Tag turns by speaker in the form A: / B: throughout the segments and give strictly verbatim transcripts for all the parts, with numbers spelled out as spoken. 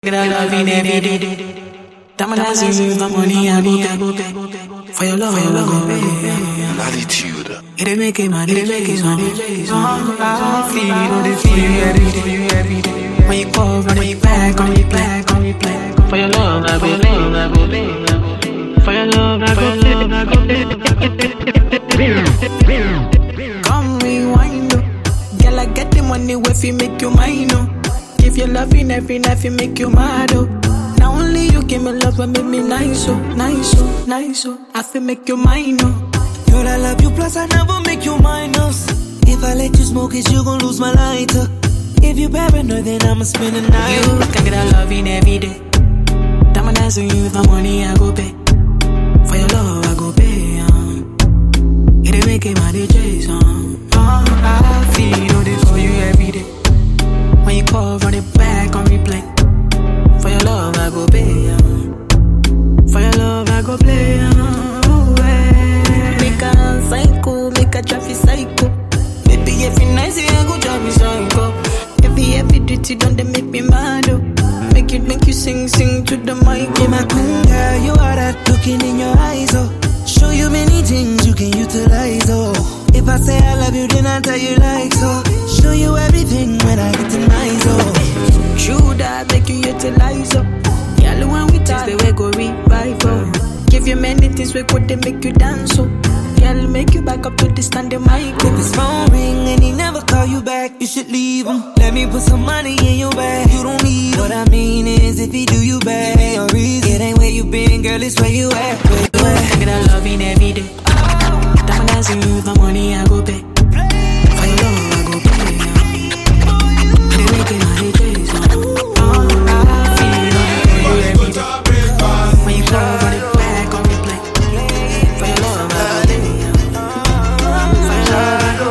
A: Get a love in every day. Time I see the money I go pay. For your love, for your love, go pay.
B: Attitude.
A: It make it mad, it make it mad. I feel the feel every day. When you call, when you back, when you back, when you back. For your love, I go pay. For your love, I go pay. Come rewind, girl, I get the money if you make you mine, oh. If you're loving every night, you make you mad, oh. Now only you give me love and make me nice, oh, nice, oh, nice, oh. I feel make you mine, oh.
C: Girl, I love you, plus I never make you minus. If I let you smoke it, you gon' lose my lighter. If you paranoid, then I'ma spend the night.
A: You can get a loving every day. Diamond dancing you with my money, I go pay. For your love, I go pay, um. It make it my D Js, um. Oh, I feel this for you every day. When you call, run it back on replay. For your love, I go pay, um. For your love, I go play, um. Make a psycho, make a traffic psycho. Baby, every night, say I go drive me psycho. Every, every duty done, they make me mad, oh. Make it, make you sing, sing to the mic.
C: Yeah, my queen girl, you are that looking in your eyes, oh. Show you many things you can utilize, oh. If I say I love you, then I tell you like so. Show you everything when I get to nice, oh.
A: True that make you utilize, oh. Girl, when we taste the way go revive, oh. Give you many things we could they make you dance, oh. Girl, make you back up to the standing mic, oh.
C: If his phone ring and he never call you back, you should leave him. Let me put some money in your bag. You don't need him. What I mean is if he do you bad, it ain't a reason. It ain't where you been, girl, it's where you at. Where you at?
A: Get a loving every day. Diamond dancing you with my money, I go pay. For your love, I go pay. They make it my D Js, oh. I feel it for you every day. When you call, run it back on replay. For your love, I go pay. For your love, I go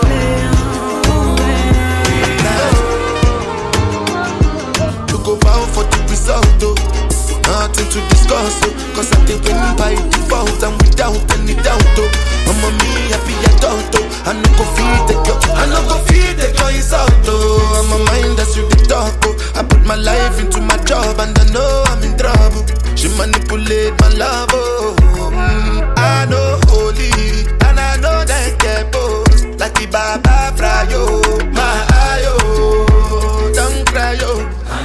B: play. To go bow for the result, oh. Nothing to discuss, oh. Cause I take win by default and without any doubt, oh. I'm a me happy adult, oh. I no go feed the girl, I no go feed the girl is out, oh. I'm a mind that's you the talk, oh. I put my life into my job and I know I'm in trouble. She manipulate my love, oh. Mm, I know holy and I know that get both. Like the Baba Frayo, my ayo, don't cry, yo.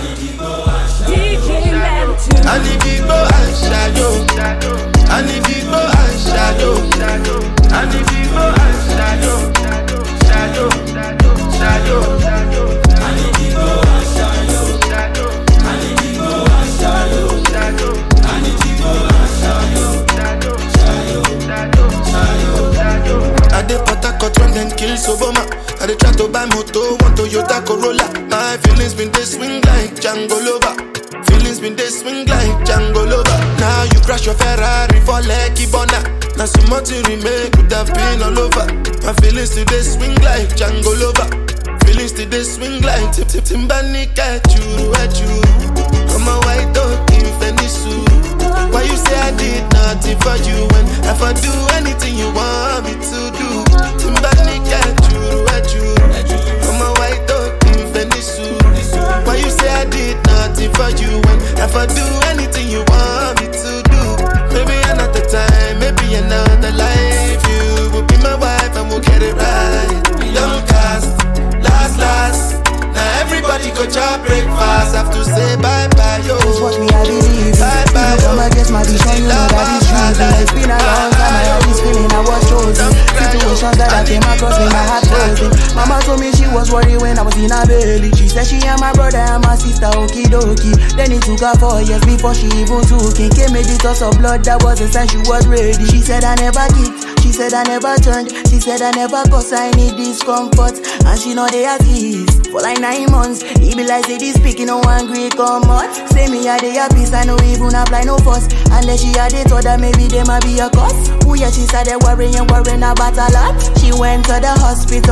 B: I need people and shadow. I need people and shadow. I need people and shadow. Shadow, shadow, shadow. I need people and shadow. I need people and shadow. I need people and shadow. Shadow, shadow. I dey Port Harcourt when them kill Obama. I dey try to buy moto, one Toyota Corolla. My feelings been they swing like Django Lover. Feelings been they swing like Django Lover. Now you crash your Ferrari for Lucky Bona. Now some more to remake could have been all over. My feelings today swing like Django Lover. Feelings today swing like Tip Tip Timbani at you, at you. I'm a white dog in Fenisu. Why you say I did nothing for you when if I do anything you want me to do? Timbani at you, at you. I'm a white dog in Fenisu. Why you say I did nothing for you when if I do anything you want me to do? Maybe another time, maybe another life. You will be my wife and we'll get it right. Young cast, last, last. Now everybody go job breakfast. Have to say bye bye, yo.
C: Just watch me, I believe.
B: Bye bye, yo.
C: Come against my vision, you know that it's true. It's been a long time, I had this feeling I was chosen. Situations that I came across me, my heart frozen. Mama told me she was worried when I was in her belly. She said she and my brother and my sister, okie dokie. Then it took her four years before she even took it. Came with the toss of blood that was inside, she was ready. She said I never kicked, she said I never turned. She said I never cause I need discomfort. And she know they have ease for like nine months. He be like say this speaking no one great come on. Say me a day a peace, I know even apply no fuss. And then she had it thought that maybe they might be a cause. Who yeah she said they worrying, worrying about a lot. She went to the hospital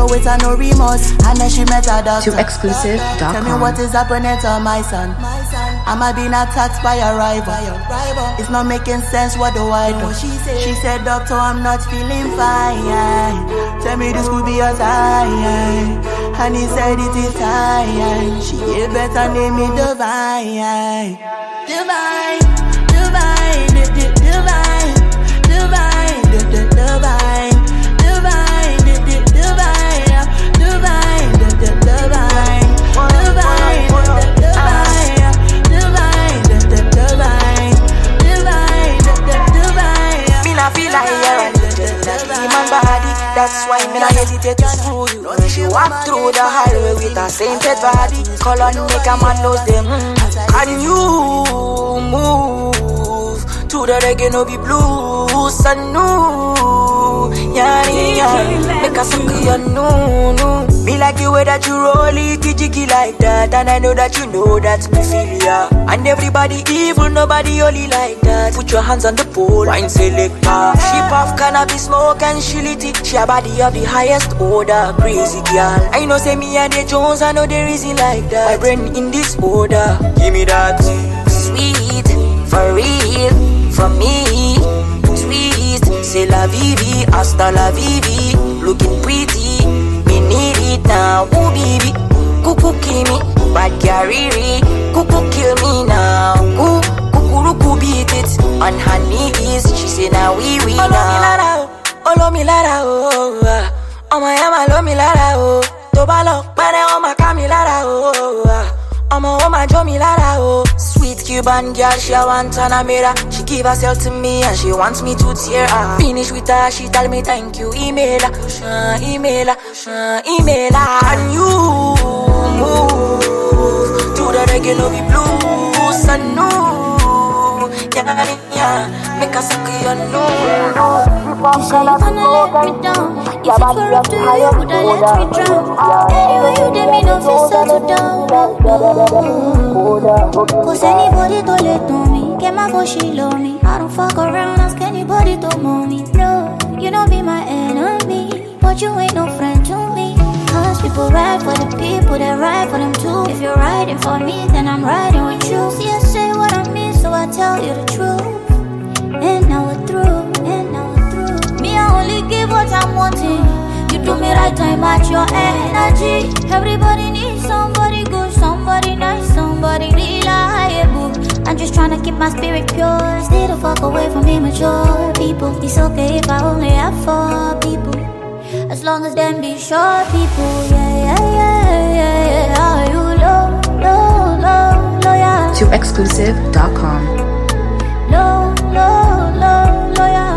C: no wait and no remorse. And then she met her doctor.
D: To exclusive dot com.
C: Tell me what is happening to my son. Am I being attacked by a rival? It's not making sense, what do I do? She said, doctor, I'm not feeling fine. Tell me this could be a sign. And he said it is time. She had better name me Divine. Divine, divine, divine, divine, divine, divine, divine, divine, divine, divine,
E: that's why me not hesitate to screw you. When she walk through the highway with her sainted body, color make a man knows them. Can you move to the reggae no be blues and no? Yeah, yeah, make a suck you no, no. Me like the way that you roll it, jiggy like that, and I know that you know that me feel ya. And everybody evil, nobody only like that. Put your hands on the pole, wine selector. She puff cannabis smoke and she lit it. She a body of the highest order, crazy girl. I know say me and the Jones, I know there is it like that. My brain in this order, give me that sweet, for real, from me. Sweet, c'est la vivi, hasta la vivi. Looking pretty, me need it now. Ooh baby, cuckoo kill me, bad carry, cuckoo kill me now. Ooh, cuckoo beat it on her knees. She say now we we now. Olo mi lara oh, oh my ama lo mi lara oh. Tobalo, pere o ma kami lara oh. Omo o ma jo mi lara oh. Sweet Cuban girl, she a want an amira. She give herself to me and she wants me to tear her. Finish with her, she tell me thank you, email her, uh, email her, uh, email her. Can you move to the reggae no be blues and no? Yeah, yeah, make us suck you no.
F: You say you wanna let me down. If it were up to you, would I let me drown? Anyway, you did me no feel settle down. Cause anybody to let on me, get my voice, she love me. I don't fuck around, ask anybody to mow me. No, you don't be my enemy, but you ain't no friend to me. Cause people ride for the people that ride for them too. If you're riding for me, then I'm riding with you. See, I say what I mean, so I tell you the truth. And now we're through, and now we're through. Me, I only give what I'm wanting. You do me right, I match your energy. Everybody needs somebody good, somebody nice, somebody reliable. I'm just trying to keep my spirit pure. Stay the fuck away from immature people. It's okay if I only have four people, as long as them be short people. Yeah, yeah, yeah, yeah, yeah. Are you low, low, low, low, yeah.
D: To exclusive dot com.
F: Low, low, low, low, yeah.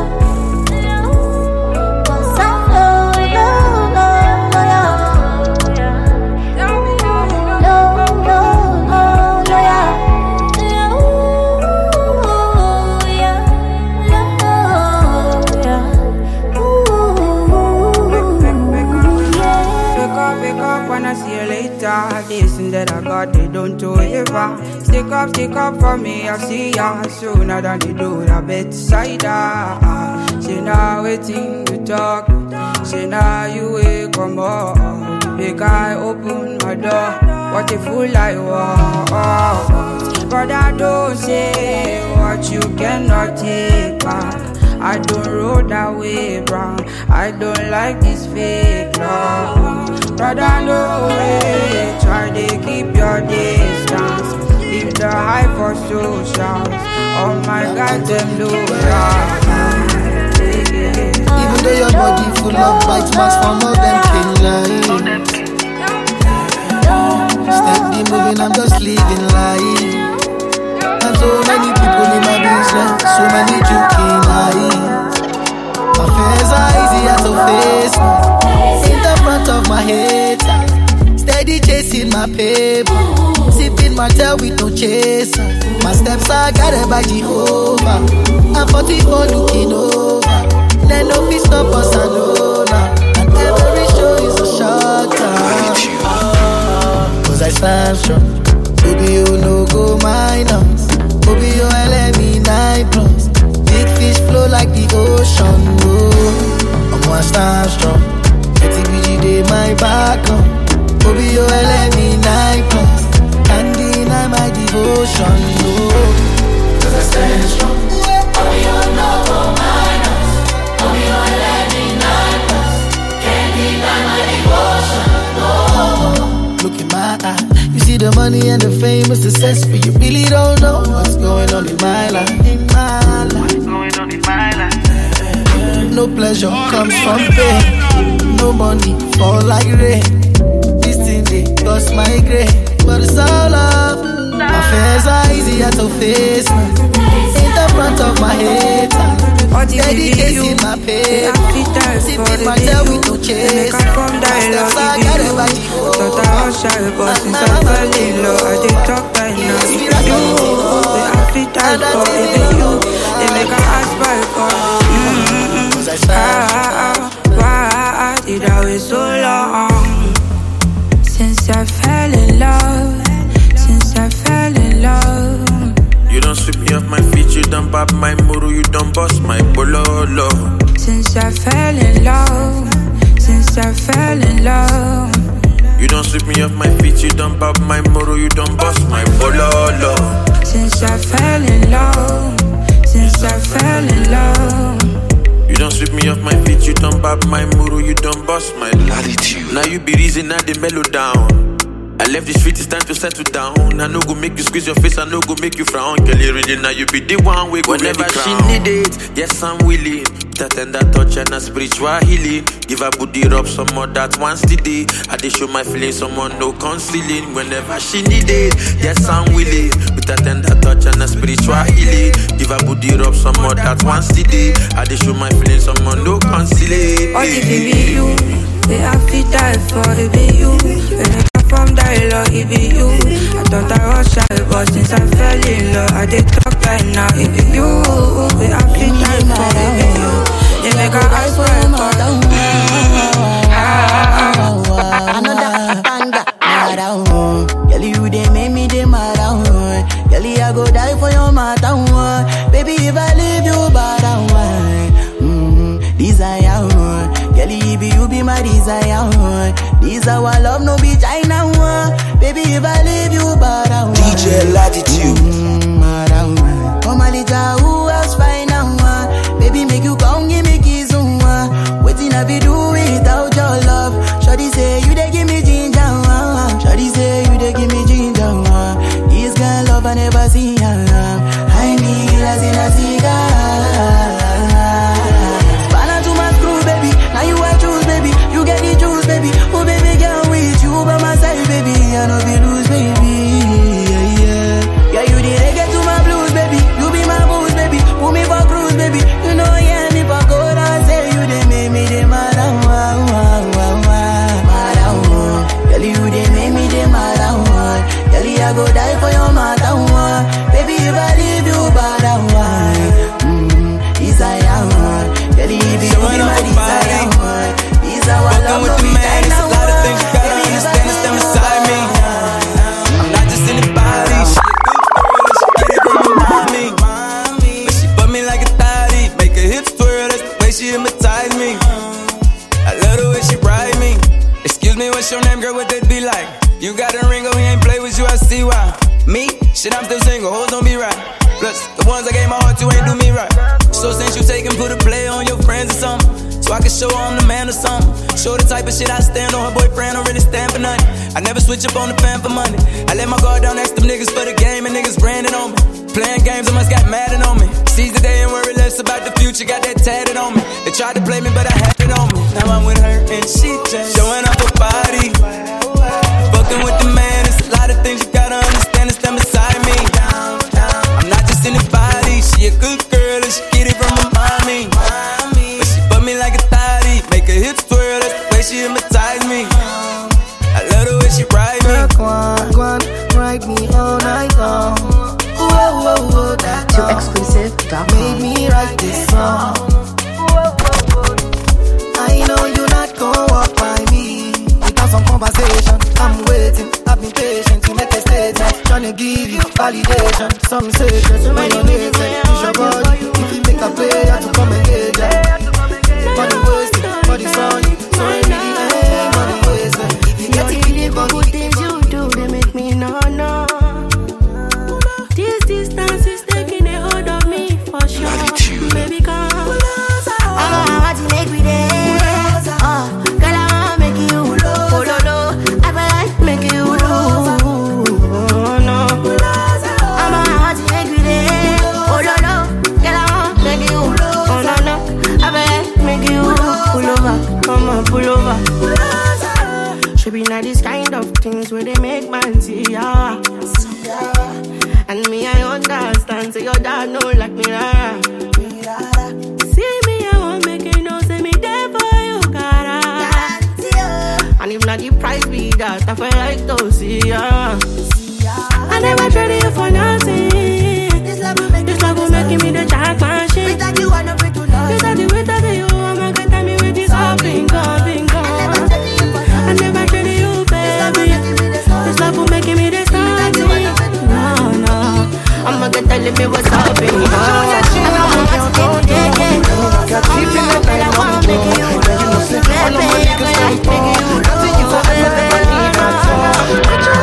F: Cause I'm low, low, low, low, yeah. Low, low, low, low, yeah. Ooh, yeah. Low, yeah. Ooh, yeah.
G: Wake up, wake up, wanna see you later. This and that I got, they don't do ever. Stick up, stick up for me, I see ya sooner than they do the bedside. She now waiting to talk. She now you wake come up. Big I open my door. What a fool I was. But I don't say what you cannot take back. I don't roll that way, bro. I don't like this fake love. Brother, no way. Try to keep your distance. Leave the hype for socials. Oh my God, them do that.
H: Even though your body full of bites, marks from all them canines. Steady moving, I'm just living life. And so many people in my business, so many joking eyes. My fears are easier to face in the front of my head. Steady chasing my paper, sipping my tail with no chaser. My steps are guided by Jehovah. I'm forty-four looking over. Let no peace stop us alone. And every show is a short time. Cause I stand strong. Baby, you no go minus. Baby, you let me nine plus. Big fish flow like the ocean. Oh, I'm gonna stand strong. Let it be the day my oh. Cause I stand strong. I'll be your number minus. I'll be your landing niners. Can't deny my devotion, no. Look in my eye. You see the money and the fame and success, but you really don't know what's going on in my life. In my life. What's going on in my life? No pleasure comes from pain. No money fall like rain. This thing they cost my grain, but it's all up. My fears are easier to face. In the front of my head, dedicating my pain. Sipping my tail with no chase. Steps I got it by the
G: I thought I was shy, but since I fell in love, I did talk right now. If you do, I fit that for it. You, they make a ask by for. Ah, why did I wait so long? Since I fell in love, since I fell in love.
B: You don't sweep me off my feet, you don't pop my muru, you don't bust my bololo.
G: Since I fell in love, since I fell in love.
B: You don't sweep me off my feet, you don't pop my muru, you don't bust my bololo.
G: Since I fell in love, since I fell in love.
B: You don't sweep me off my feet, you don't pop my muru, you don't bust my latitude. Now you be reason I the mellow down. I left the street, it's time to settle down. I no go make you squeeze your face, I no go make you frown. Girl, you ready now, you be the one we go. Whenever she need it, yes I'm willing. That tender touch and a spiritual healing. Give her booty rub some more that once today. I dey show my feelings, someone no concealing. Whenever she need it, yes I'm willing. With that tender touch and a spiritual healing. Give her booty rub some more that once today. I dey show my feelings, someone no concealing.
G: All if it be you, they have to die for it be you. When I come from dialogue, it be you. I thought I was shy, but since I fell in love, I did talk right now, it be you. They have to die for it be you. They make her eyes for it for
C: another banger, mad. Girl, you they make me they mad. Girl, I go die for your matter. Baby, if I leave you bad, mm, desire. Girl, if you be my desire. This our love, no be China. Baby, if I leave you bad,
I: D J Latitude.
C: Mm, mad. Come on, little, who else find out? Baby, make you come, give me kiss. Waiting I be do without your love. Shawty say you dey give me ginger. Shawty say you dey give me ginger. This girl love I never see. I need as in a cigar. Spanner to my screw, baby. Now you I choose, baby. You get the juice, baby. Oh, baby, girl, with you by my side, baby. I know be lose, baby. Yeah, yeah. Yeah, you the reggae to my blues, baby. You be my booze, baby. Put me for cruise, baby. You know, yeah, me for go down, say you they make me they mad. Girl, you they make me they mad. Girl, I go die for your matter. Baby, if I leave you bad, mm, desire. Girl, if you be my desire. This our love, no be
J: man, it's a lot of things you gotta understand. It's them beside me. I'm not just anybody. She a good girl, she get it from my mommy. But she put me like a thotty, make her hips twirl. That's the way she hypnotize me. I love the way she ride me. Excuse me, what's your name, girl? What that be like? You got a ring, oh, he ain't play with you, I see why. Me? Shit, I'm still single, hoes don't be right. Plus, the ones I gave my heart to ain't do me right. So since you take and put a play on your friends or something, so I can show her I'm the man or something. Show the type of shit I stand on, her boyfriend don't really stand for nothing. I never switch up on the fan for money. I let my guard down, ask them niggas for the game, and niggas branded on me. Playing games, I must got mad on me. Seize the day and worry less about the future, got that tatted on me. They tried to play me, but I had it on me. Now I'm with her and she just showing off her body. Fucking with the man, it's a lot of things you gotta understand. It's them beside me. I'm not just anybody, she a good girl and she get it from her mommy. But she put me like a thotty, make her hips twirl. That's the way she hypnotize me. I love the way she ride me.
H: Go on, go on, ride me all night long. Whoa, whoa, whoa, that
D: To exclusive dot com.
H: made me write this song. I know you're not gonna walk by me without some conversation. I'm waiting, I've been patient to make a statement. Tryna give you validation, some secrets when you're naked. Use your body, if you make a player to come and get ya. Money wasted, body's on you, so I really ain't money wasted. If you get it, really good things you do, they make me no, no. This
C: are these kind of things where they make man see ya. And me, I understand, so your dad know like me, rara. See me, I won't make you know, say me there for you, cara. And if not the price be that, I feel like to see ya. I never traded you for nothing. This love will make, this love will make me the jack machine. Without you, I know it to love. Without you, without you, I'm not gonna tell me with this all bingo, bingo. I never traded you, baby. This love will make me the star. No, no, I'm not gonna tell me what's up, bingo. I got deep in the night, I'm making you. All of my niggas like you. Nothing you got, I never need my time.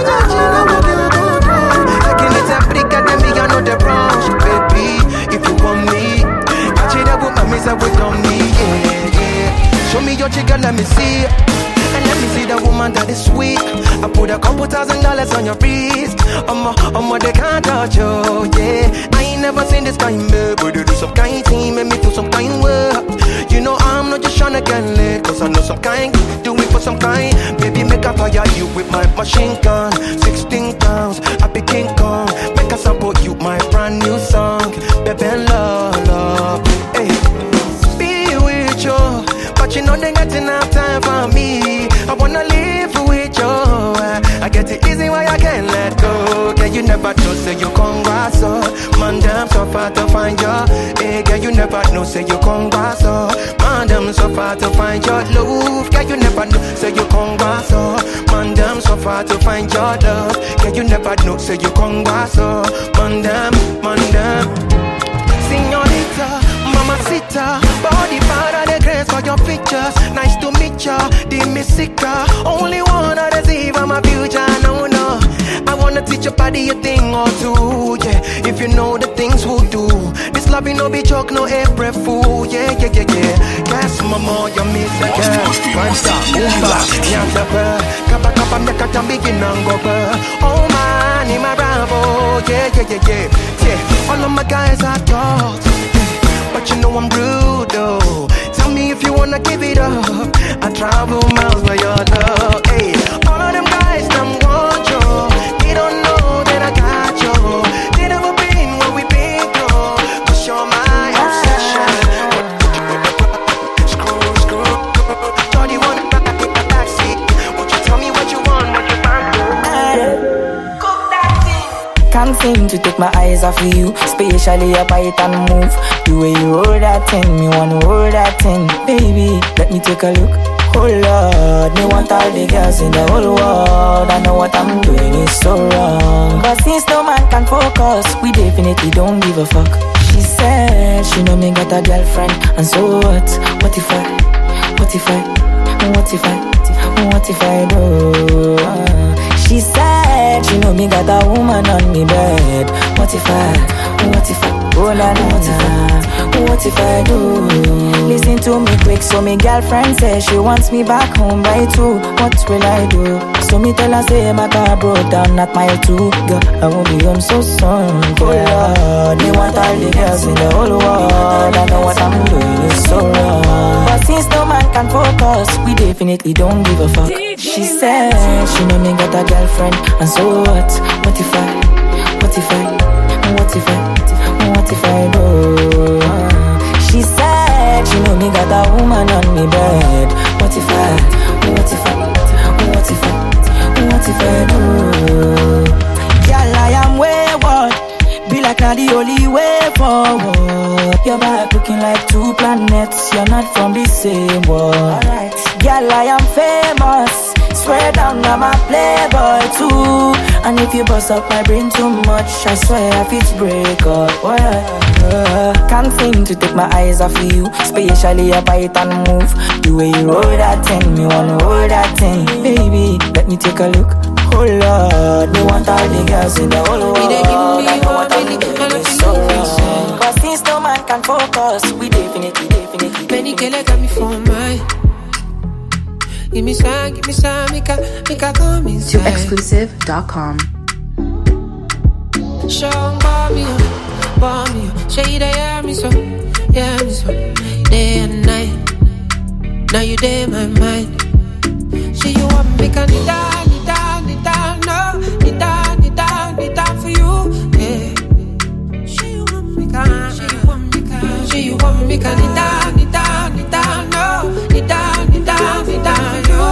C: The branch, baby, if you want me, I cheat up with my miss up with on me, yeah, yeah. Show me your chicken, let me see it. And let me see the woman that is sweet. I put a couple thousand dollars on your wrist. I'm a, I'm a, they can't touch you, yeah. I ain't never seen this kind, babe. But you do some kind thing, make me do some kind work. You know I'm not just tryna get lit, cause I know some kind, do it for some kind. Baby, make a fire you with my machine gun. Sixteen pounds, I be King Kong. Make a support you, my brand new song. Baby, love, love, hey. Be with you, but you know they got enough time for me. I wanna live with you. I get it easy why I can't let go. Girl, you never know, say you congrats, so man, damn, so far to find you. Hey, girl, you never know, say you congrats, so man, damn, so far to find your love. Girl, you never know, say you congrats, so man, damn, so far to find your love. Girl, you never know, say you congrats, so man, damn, man, damn. Señorita, mamacita, body part of the grace for your pictures. Nice to meet ya, the Missika. Only one of the see for my future, no, no. I wanna teach your body a thing or two, yeah. If you know the things we'll do. This love you no be joke, no April fool, yeah, yeah, yeah, yeah. Guess mama, you miss a girl. One stop, boomba, nyanta per. Kapa kapa meka tambiki nango per. Oh man, in my bravo, yeah, yeah, yeah, yeah. Yeah, all of my guys are dogs, but you know I'm rude though. Tell me if you wanna give it up. I travel miles for your love. Hey, all of them guys, them want you. They don't know that I got you. They never been where we been through. Cause you're my obsession. Screw, screw, screw. Shorty wanna back in the backseat. Won't you tell me what you want, what you want? Cook that thing.
E: Can't seem to take my eyes off of you, especially up I and move. The way you roll that thing, me wanna roll that thing. Baby, let me take a look. Oh Lord, me want all the girls in the whole world. I know what I'm doing is so wrong, but since no man can focus, we definitely don't give a fuck. She said she know me got a girlfriend, and so what? What if I? What if I? What if I? What if I do? She said she know me got a woman on me bed. What if I? What if I? Oh la la, what if I? What if I do? Listen to me quick, so me girlfriend says she wants me back home by two. What will I do? So me tell her say my car broke down at mile two. Girl, I won't be home so soon. Oh Lord, me want all the girls in the whole world. I know what I'm doing is so wrong, but since no man can focus, we definitely don't give a fuck. She said she know me got a girlfriend, and so what? What if I? What if I? What if I? What if I do? She said she know me got a woman on me bed. What if I? What if I? What if I? What if I do? Girl, I am wayward. Be like not the only way forward. Your back looking like two planets. You're not from the same world. Alright. Girl, I am famous. Swear down, I'm a playboy too. And if you bust up my brain too much, I swear if it's break up. Uh, can't seem to take my eyes off of you, especially a bite and move. The way you roll that thing, me wanna hold that thing. Baby, let me take a look. Oh Lord, me want all the girls in the whole world. I know what I'm doing is so wrong, cause since no man can focus, we definitely, definitely
I: Many girls got me for mine. Give me some, give me some, make a, make a come inside.
D: To exclusive dot com.
I: Show bomb me, bomb me. Show you they hear me so, hear me so. Day and night, now you day my mind. Show you want make a I need that, need that, need that, no. Need that, need that, need that for you, yeah. She want me, can, she want me, can, she want me, can. Need that, need that, need that, no. Need that, need that, need that for you,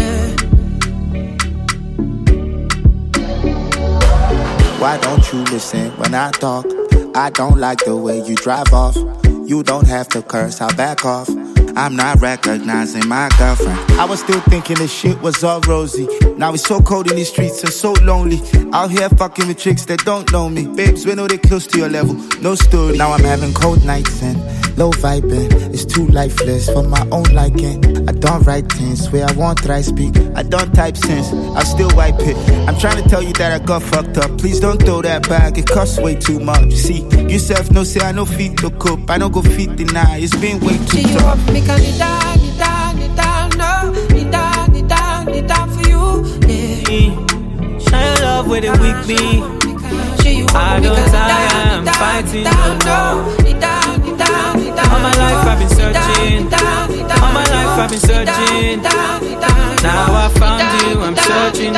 I: yeah.
K: Why don't you listen when I talk? I don't like the way you drive off. You don't have to curse, I'll back off. I'm not recognizing my girlfriend. I was still thinking this shit was all rosy. Now it's so cold in these streets and so lonely. Out here fucking with chicks that don't know me. Babes, we know they close to your level, no story. Now I'm having cold nights and low vibing. It's too lifeless for my own liking. I don't write things where I want that I speak. I don't type sense, I still wipe it. I'm trying to tell you that I got fucked up. Please don't throw that back, it costs way too much. See, yourself no say I no fit to cope. I don't go fit deny, it's been way too tough.
I: Need that, need that, need that, no. Need that, need that, need that for you, yeah.
J: Shine your love where they weak me. I don't tire, I'm fighting no more.
I: Need that, need that, need that.
J: All my life I've been searching. All my life I've been searching. Now I found you, I'm searching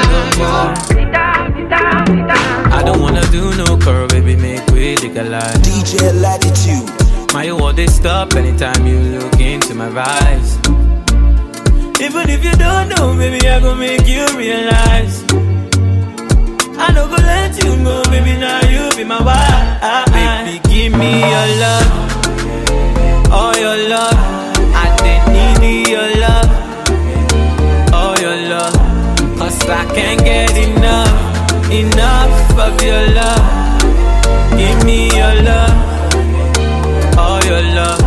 J: no more. I don't wanna do no curl, baby, make we legalize.
L: D J Latitude.
J: My you want this stop anytime you look into my eyes. Even if you don't know, baby, I gon' make you realize. I don't go let you go, baby, now you be my wife. Baby, give me your love, all your love. I didn't need your love, all your love. Cause I can't get enough, enough of your love. Give me your love, all your love.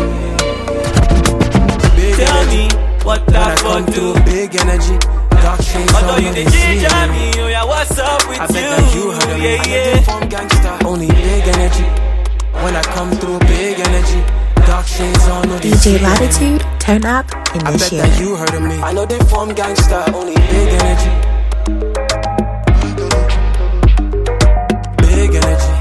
J: Big Tell energy. Me what that fun do.
L: Big energy, dark shades
J: although you the ginger me, oh yeah, what's up with
L: I
J: you?
L: bet that you heard of me.
J: Yeah,
L: yeah. I form gangsta. Only big energy. When I come through, big energy. Dark shades on, no
M: D J Latitude, turn up in
L: I
M: this
L: bet
M: year.
L: that you heard of me. I know they form gangsta. Only big energy. Big energy.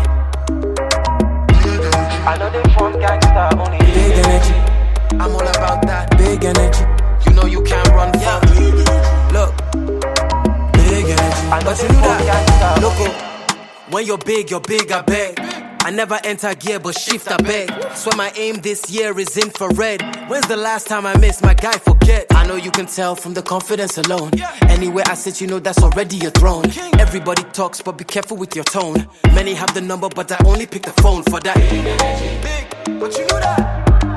L: I know they form gangsta, only big energy. I'm all about that big energy. You know you can't run from me. Look, big energy. But you know that, look, when you're big, you're big, I beg. I never enter gear, but shift, I beg. So my aim this year is infrared. When's the last time I missed? My guy, forget. I know you can tell from the confidence alone. Anywhere I sit, you know that's already a throne. Everybody talks, but be careful with your tone. Many have the number, but I only pick the phone for that. Big, but you know that.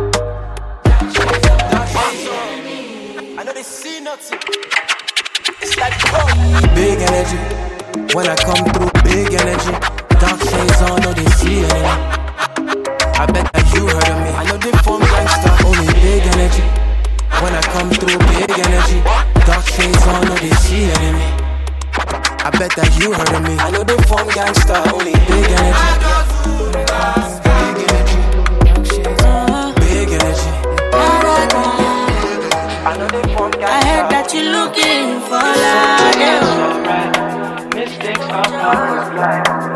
L: I know they see nothing. It's like boom. Big energy. When I come through, big energy. Dark shades on, no they see enemy. I bet that you heard of me. I know they form gangsta, only big energy. When I come through, big energy. Dark shades on, no they see enemy. I bet that you heard of me. I know they form gangsta, only big energy. Big energy. Big energy. I know they form gangsta.
E: I heard that you're looking for love.
L: Mistakes are part of life.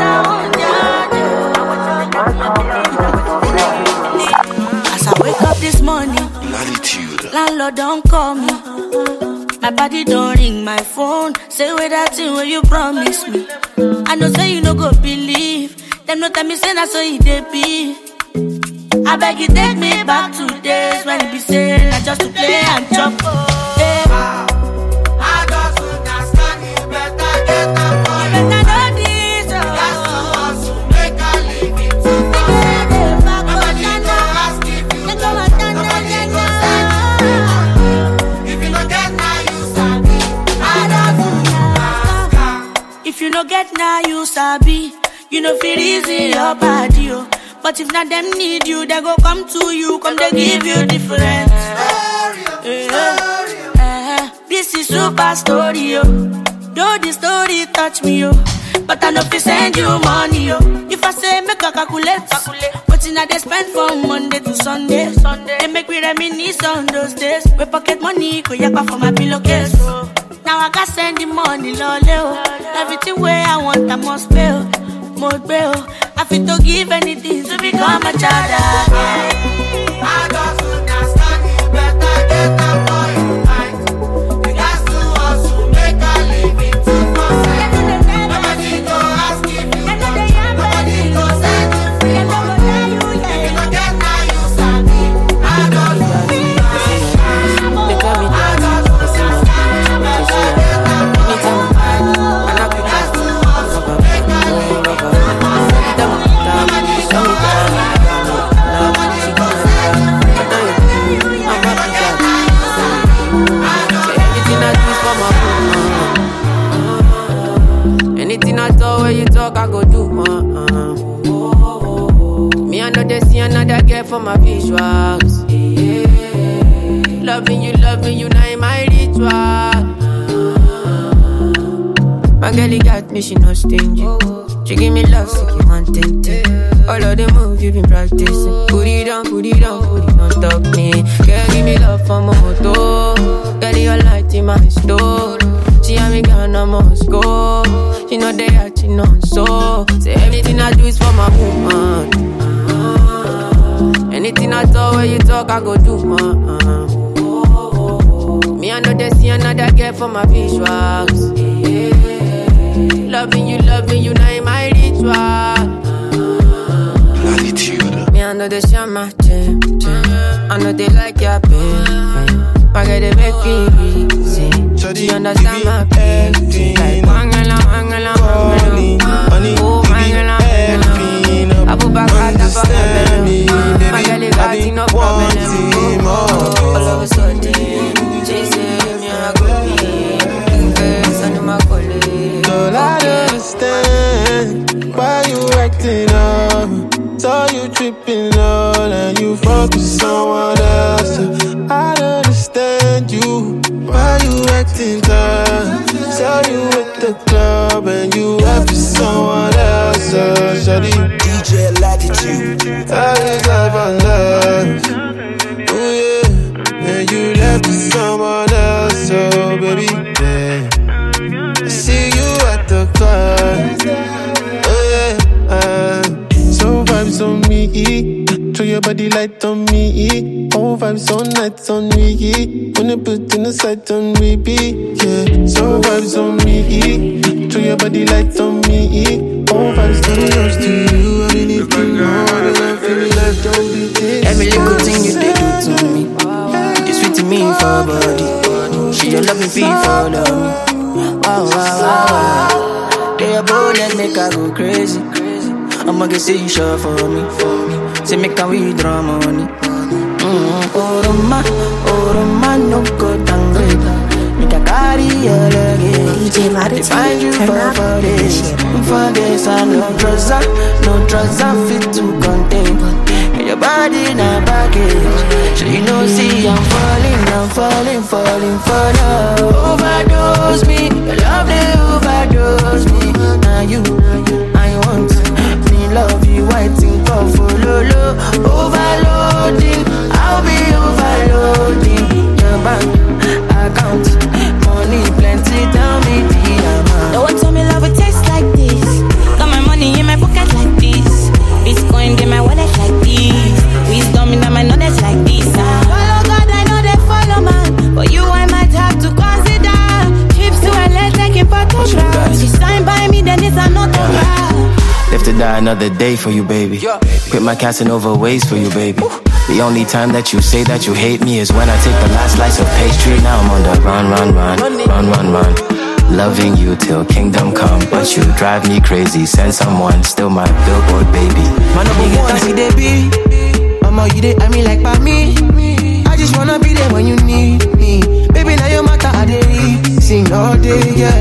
E: As I wake up this morning,
L: Latitude.
E: landlord don't call me. My body don't ring my phone. Say where that thing where you promise me. I know say you no go believe. Them no tell me say that's so it dey be. I beg you take me back to days when you be saying I just to play and chop. Hey.
B: I just understand you better get up for you.
E: Better know this.
B: That's the hustle, make a living to myself. Nobody go ask if you do. Nobody go send you. If you don't get now, you sabi. I don't know.
E: If you no get now, you sabi. You know feel easy your body, oh. But if not them need you, they go come to you, come they give you different. Uh, uh, this is super story, oh. Though the story touch me, oh. But I know if send you money, oh. If I say make a calculate, what in they spend from Monday to Sunday, Sunday. They make me reminisce on those days. We pocket money, go yakpa for my pillowcase, oh. Now I got send the money, lole, oh. Everything where I want, I must pay, oh. More bill. I feel to give anything to become a child again.
B: I just understand you better get up for your mind. You got to hustle.
I: for my visuals. Yeah. Loving you, loving you, now in my ritual. My girl, you got me, she not stingy. She give me love, so keep on tempting. All of the moves you been practicing. Put it on, put it on, put it on, stop me. Girl, give me love for my moto. Girl, your light in my store. She and me gone, I must go. She know they acting on so. Say everything I do is for my woman. Anything I talk, when you talk, I go do, man. Me, I know they see another girl for my visuals. Yeah. Loving you, loving you, now in my ritual. Latitude. Me, I know they share my gym, gym. I know they like your pain. I get it make me easy. She understand my pain. Like, wangala, wangala, wangala. Oh, wangala, wangala. I put back at the bottom. My girl, you got no problem. All of a sudden, she say, me, I go be. First, I know my colleague.
B: Girl, I understand why you acting up. Saw you tripping on and you fuck with someone else. I understand you. Why you acting tough? Saw you at the club and you after someone else. Uh, Shawty,
L: D J Latitude.
B: I was up on love. Oh yeah, and you left with someone else. So baby, yeah. I see you at the club. Oh yeah, uh, so vibes on me. Show your body light on me. All vibes on nights on me. Wanna put in the sight on repeat. Yeah, so vibes on me. Show your body light on me. All vibes to yours to you. I really need to know that I feel like don't be this.
C: Every little thing you did do to me, it's sweet to me for body. She your love me feel for love me. Wow, wow, wow. They a bullet make I go crazy. I'ma get say you sure for me, for me. Say make a withdraw money. Mm-hmm. Oh Roma, oh Roma, no go down great. Make a carry your luggage.
M: D J Latitude,
C: find you for for this, for this. I no trouser, no trouser fit to contain. Your body not baggage. So you know, see I'm falling, I'm falling, falling for love. Overdose me, your love they overdose me. Now you, I want me love you, waiting for follow. Overloading, I'll be overloading. Your bank account, money plenty, tell me the amount.
N: No one told me love would taste like this. Got my money in my pocket like this. Bitcoin in my wallet like this. Wisdom in my knowledge like this. Ah. Follow God, I know they follow man. But you I might have to consider. Trips to L A taking photographs. She signed by me, then it's another rap.
C: Live to die another day for you, baby. Quit my Casanova ways for you, baby. The only time that you say that you hate me is when I take the last slice of pastry. Now I'm on the run, run, run, run, run, run. Loving you till kingdom come, but you drive me crazy. Send someone, still my billboard, baby.
L: Man, number one, see they be. Mama, you they, I mean like by me. I just wanna be there when you need me. Baby, now your matter, I they sing all day, yeah.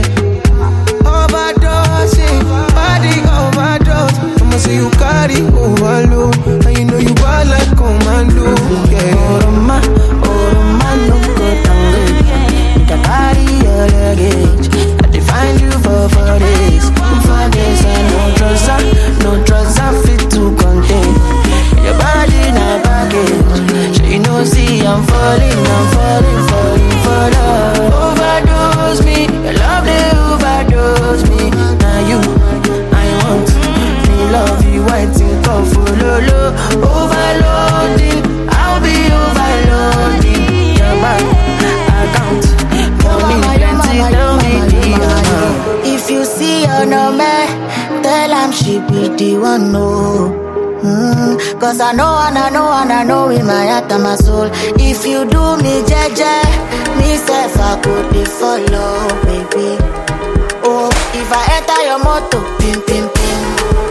L: Overdosing, body overdose. I'ma say you carry overload, and you know you bad like commando, yeah.
C: Oh Roma, oh Roma, no go tango. You can carry your luggage. I define you for for this, for this. And no trouser, no trouser fit to contain. Your body not baggage. So you know, see I'm falling, I'm falling, falling for love. Overdose me, your love they overdose me. Now you, I want me love you, waiting for follow. Overloading, I'll be overloading. Your bank account, money plenty, tell me the amount.
F: If you see her no man, tell him she be the one, no. Mm, Cause I know and I know and I know in my heart and my soul. If you do me jeje, me self I could be follow, baby. Oh, if I enter your motor, pim pim pim,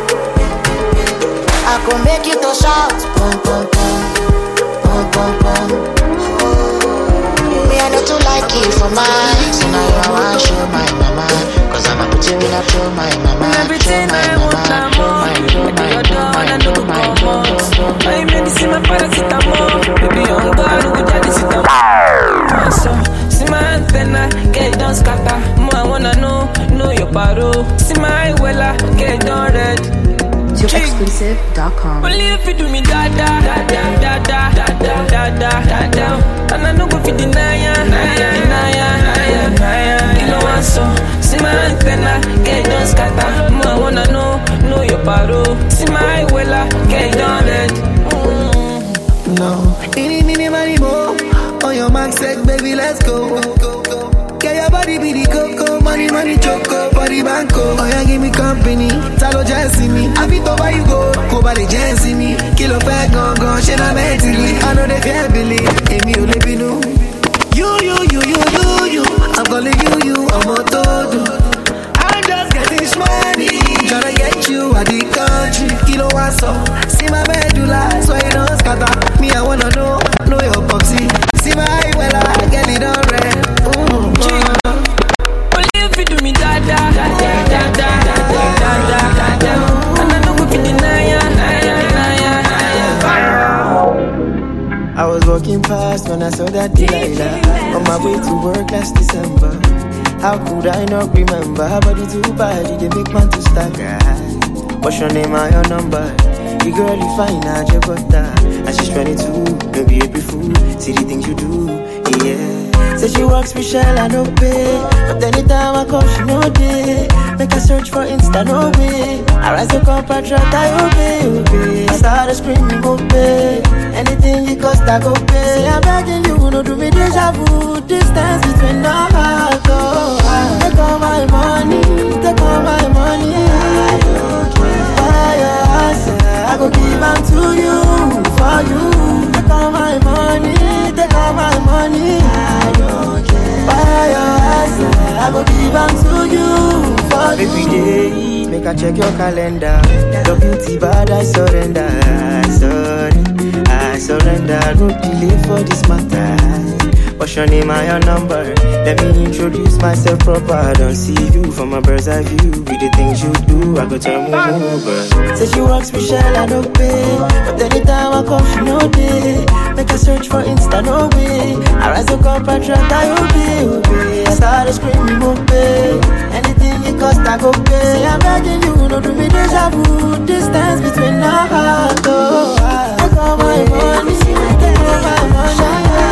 F: I could make you to shout, pum pum pum, pum pum pum. Me I know to like you for mine, so now you want show my mama. Cause I'ma put you in a show my mama.
I: Everything I want, I'm on. I do your door, I know to come out. I made this in my na paracetamol. Baby, on God, who just sit down. So, see my antenna, get down scatter. More I wanna know, know your paro. See my wella, get down red.
D: To exclusive dot com.
I: Only if you do me da da da da da da da da da da da. And I no go fi deny ya, deny ya, deny ya, deny ya. You know what so? See my antenna, get down scatter. More I wanna know, know your paro. See my wella, get down red.
H: No, any mini money more. On your mark, set, baby, let's go. Get your body be the coco, money, money, choco, body banco. Oh, yeah, give me company, talo just see me. I beat over you go, go by the just see me. Kilo fat, gone, gone, shit, I'm mentally. I know they can't believe, Amy, you live in you, you, you, you, you, you. I'm calling you, you, I'm a todo. I'm just getting money, tryna get you out the country. Kilo one so, see my medulla, so you don't scatter. Me, I wanna know, know your popsy. See my eye, well, I get it on red. Ooh, uh.
I: Only if you do me da da da da da da da da da da da. And I know we can deny ya, deny ya, deny ya.
C: I was walking past when I saw that Delilah on my way to work last December. How could I not remember? Her body too bad, they make man to stagger. What's your name or your number? The girl you find out your butter. And she's twenty-two, don't be a fool. See the things you do, yeah. Say she works with Shell, I no pay. But anytime I call, she no day. Make a search for Insta, no way. I rise up, compatriot, I obey, obey. I started screaming, obey. Anything you cost, I go pay. I'm begging you, no do me deja vu. Distance between our hearts, oh. Take all my money, take all my money. I don't care. Buy your house, I go give them to you, for you. Take all my money, take all my money. I don't care. Buy your house, I go give them to you, for you. Every day, make I check your calendar. Your beauty bad, I surrender. I surrender, I surrender. No delay for this matter. What's your name and your number? Let me introduce myself proper. I don't see you from a bird's eye view. With the things you do, I go turn over. Say she works with Shell, I don't pay. But anytime I come, she no day. Make a search for Insta, no way. I rise up, compatriot, I obey, obey. I started screaming, obey. Anything it cost, I go pay. I'm begging you, no do me deja vu. Distance between our hearts, oh. Take all my money, take all my money.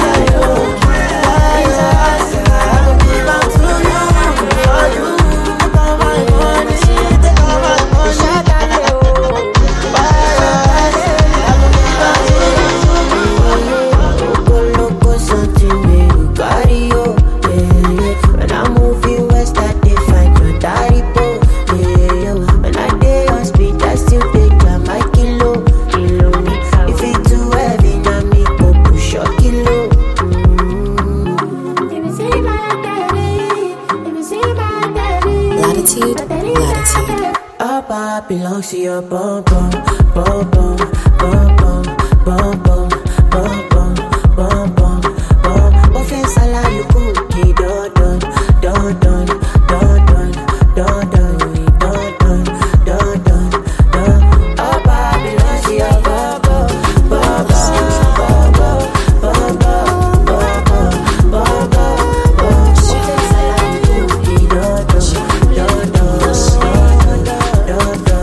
O: Belongs to your bum bum, bum bum, bum bum, bum bum, bum bum, bum bum, bum. Offense allow you cookie, don don, don don, don don, don don, don don, don don, don. All power belongs to your bum bum, bum bum, bum bum, bum bum, bum bum, bum bum, bum. Offense allow you cookie, don don, don don, don don, don don.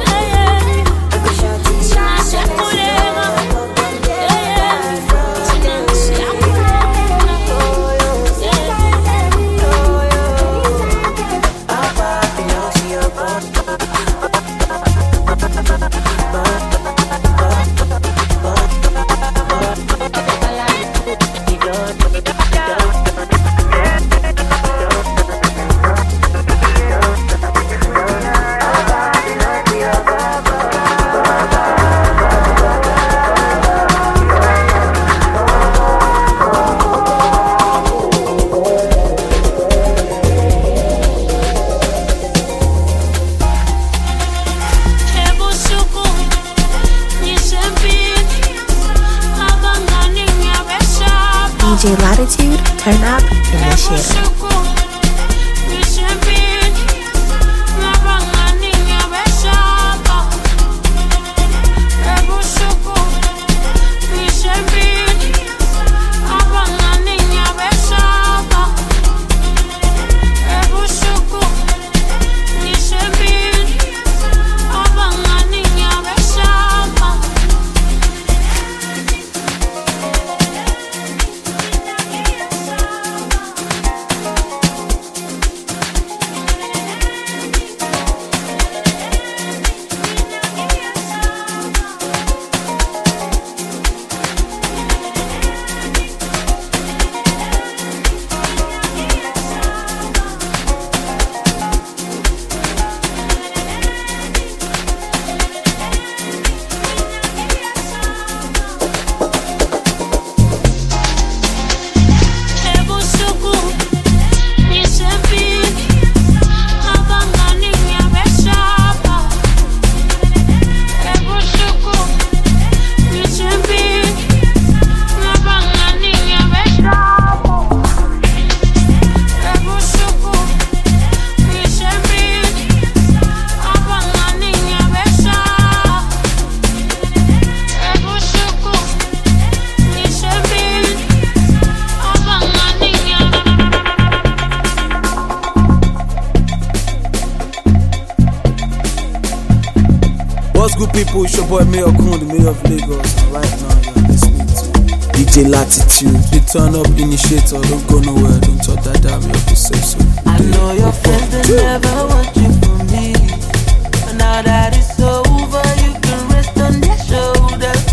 F: Yeah.
M: J Latitude, turn up initiator.
P: What's good, people? It's your boy Mayor Kun, the Mayor of Lagos, and right now you're listening to D J Latitude, the turn up initiator. Don't go nowhere, don't talk that down, you have to say so.
Q: I know your friends, they never want you for me, but now that it's over, you can rest on their shoulders.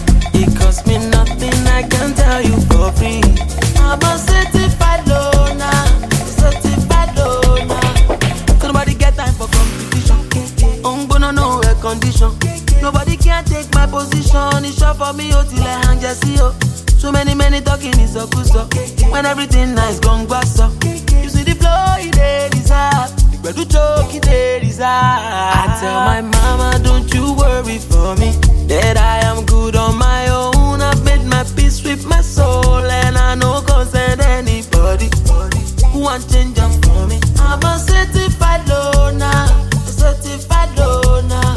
Q: It cost me nothing, I can tell you for free. I'm a certified loner, certified loner. So nobody get time for competition. I'm gonna know a condition. Nobody can take my position. It's short for me, oh, till I hang just see, oh. So many, many talking is so good, so when everything nice, gone back, so you see the flow, it is up. But do choke, it is up. I tell my mama, don't you worry for me, that I am good on my own. I've made my peace with my soul, and I know concern anybody who want change up for me. I'm a certified loner, a certified loner.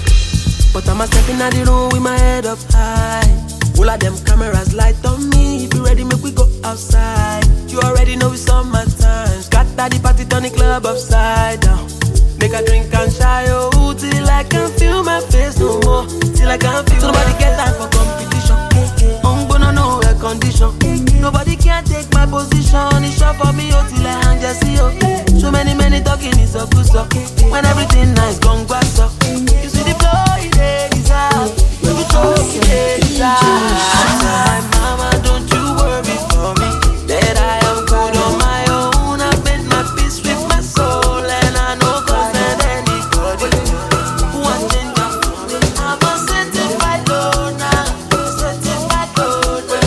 Q: But I'm a stepping out the room with my head up high. All of them cameras light on me. If you ready, make we go outside. You already know it's on my time. Scatter the party, turn the club upside down. Make a drink and shy, oh, till I can feel my face no more. Till I can feel. So nobody get time for competition. I'm gonna know a condition. Nobody can take my position. It's short for me, oh, till I hang just see, oh. So many, many talking is so good, so when everything nice, gone back, so you see the flow, it is out. When you talk, it is out. My mama, don't you worry for me, that I am good on my own. I've made my peace with my soul, and I know concern anybody who wants change up for me. I'm a certified loner, certified loner.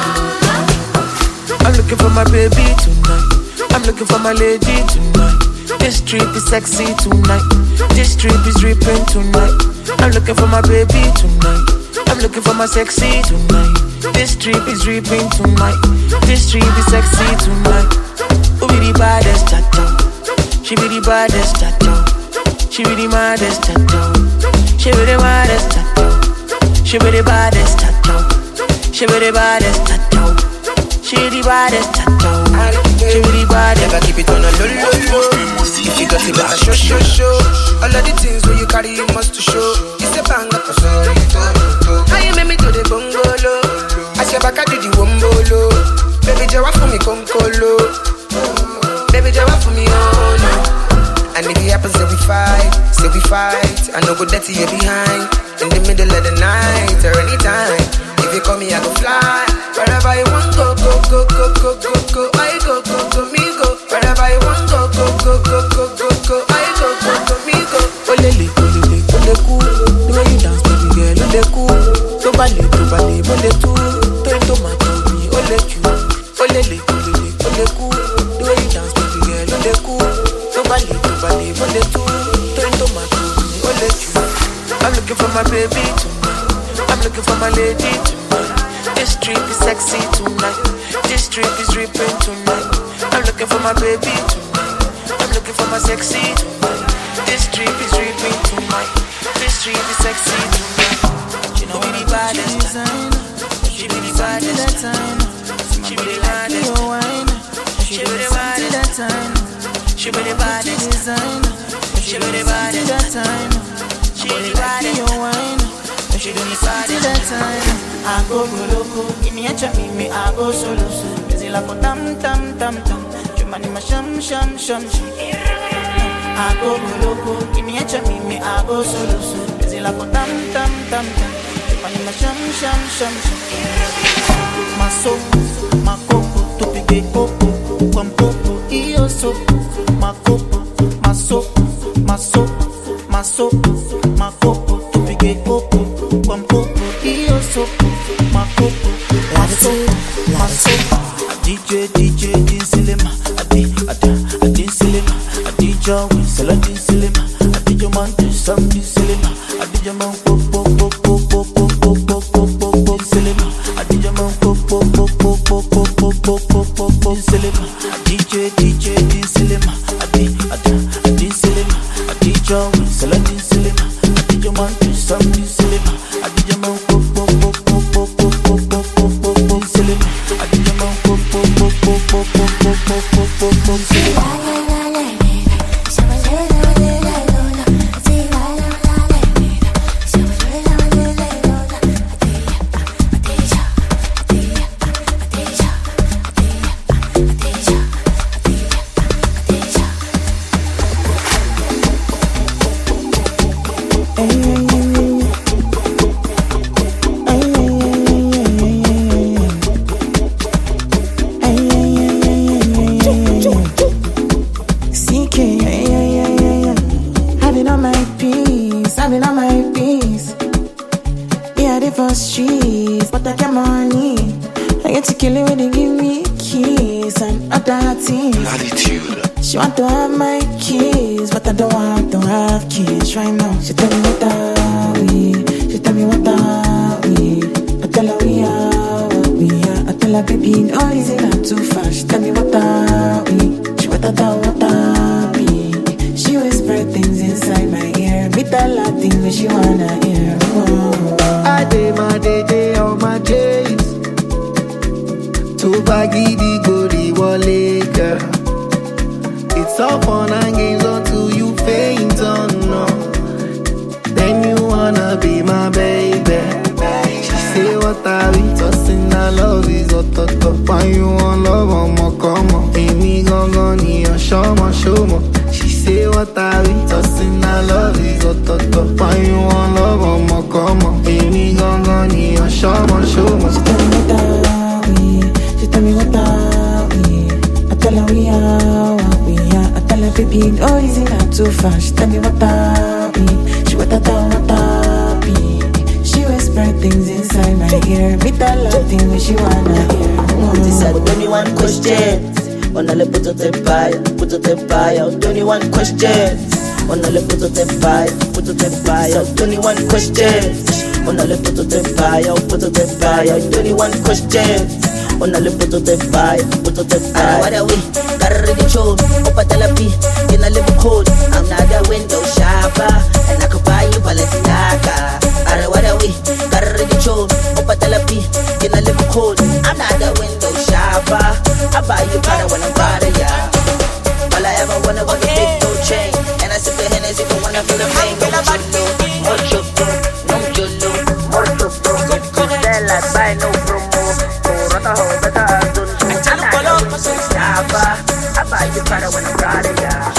R: I'm looking for my baby tonight. I'm looking for my lady tonight. This trip is sexy tonight. This trip is ripping tonight. I'm looking for my baby tonight. I'm looking for my sexy tonight. This trip is ripping tonight. This trip is sexy tonight. Who be the baddest cha-cha? She be the baddest cha-cha. She be the maddest cha-cha. She be the maddest cha-cha. She be the baddest cha-cha. She be the baddest cha-cha. She the baddest cha-cha. She be the baddest.
S: Never keep it on a low, low, low. If you got it, better show, show, show. All of the things where you carry, you must to show. It's a bang up, sorry, how you make me to the bungalow? I say back, I do the wombolo. Baby, jawa for me, concolo. Baby, jawa for me, oh no. And if it happens, say we fight, say we fight. I know go dirty, you behind. In the middle of the night, or anytime. If you call me, I go fly. Wherever you want, go, go, go, go, go, go, go. I go, go, go, me go. Wherever you want, go, go, go, go, go, go, go. I go, go, go, me go.
R: Olele, olele, ole cool. The way you dance, baby girl, ole cool. To bale, to bale, ole too. To into my baby, ole you. Olele, olele, ole cool. The way you dance, baby girl, ole cool. To bale, to bale, ole too. To into my baby, ole you. I'm looking for my baby tonight. I'm looking for my lady tonight. This trip is sexy tonight. This trip is dripping tonight. I'm looking for my baby tonight. I'm looking for my sexy tonight. This trip is dripping tonight. This trip is sexy tonight. She know be the baddest. She be the baddest. She be the baddest. She be the baddest. She be the baddest. She be the baddest. She be the baddest. She do me baddest.
C: I go go loco, give me a chop, me I go solo so. Busy like a tam tam tam tam. Jumani ma sham sham sham sham. I go go loco, give me a chop, me I go solo so. Busy like a tam tam tam tam. Jumani ma sham sham sham sham. My soul, my coco, to pique coco, one coco, io so. My coco, my soul, my soul, my soul, my coco, to pique coco, one coco, io so. My coco, my soul, my soul. D J, D J, din silema. I did, I did, I did silema. I did your way, sell a din silema. I did your man, do some din silema. I did your man, pop, pop, pop, pop, pop, pop, pop, pop, pop, pop, pop, silema. I did your man, pop, pop, pop, pop, pop, pop, pop, pop, pop, pop, pop, silema. D J, D J, din silema. I did, I did, I did silema. I did your way, sell a din silema. I did your man, do some din silema. I did your man, pop, pop, pop, pop, pop, pop, pop, pop, pop, pop, pop, silema. I did your man, pop, pop, pop, pop, pop, pop, pop, pop, pop, pop, pop, silema. She want to have my keys, but I don't want to have keys right now. She tell me what are we? She tell me what are we? I tell her we are what we are. I tell her baby, no, is it not too far? She tell me what are we? She what I tell what are we? She whisper things inside my ear. Me tell her things that she wanna hear. Oh.
H: I day my day day on my days. Too baggy the goody wallet, girl. It's all fun and games until you faint on no. Then you wanna be my baby. She say what are we tossing? I love is what to talk. Why you want love on my come on? Amy gon' go near show my show my. She say what are we tossing? I love is what to talk. Why you want love on my come on? Amy gon' go near show my show my.
C: She tell me what are we? She tell me what are we? I tell her we are what we are. I tell her baby, no, is it not too far? She tell me what are we? She what I tell what are we? She whisper things inside my ear. Me tell her things when she wanna hear.
O: This is twenty-one questions. On alle put out the fire, put out the fire. twenty-one questions. On alle put out the fire, put out the fire. twenty-one questions. On alle put out the fire, put out the fire. twenty-one questions. On alle put out the fire, put out the fire. What are we? Gotta read the tune. Up at the lapi, in a living code. I'm not a window shopper, and I could buy you Balenciaga. Are what are we? Gotta read the tune. Up at the lapi, in a living code. I'm not a window shopper. I buy you Prada when I'm Prada, yeah. All I ever wanna was a big gold chain, and I sip the Hennessy if I wanna feel the pain. Mucho, no jolo, mucho, good, good, I buy no promo. Rata ho, beta azul. I'm not a window shopper. I buy you Prada when I'm Prada, yeah.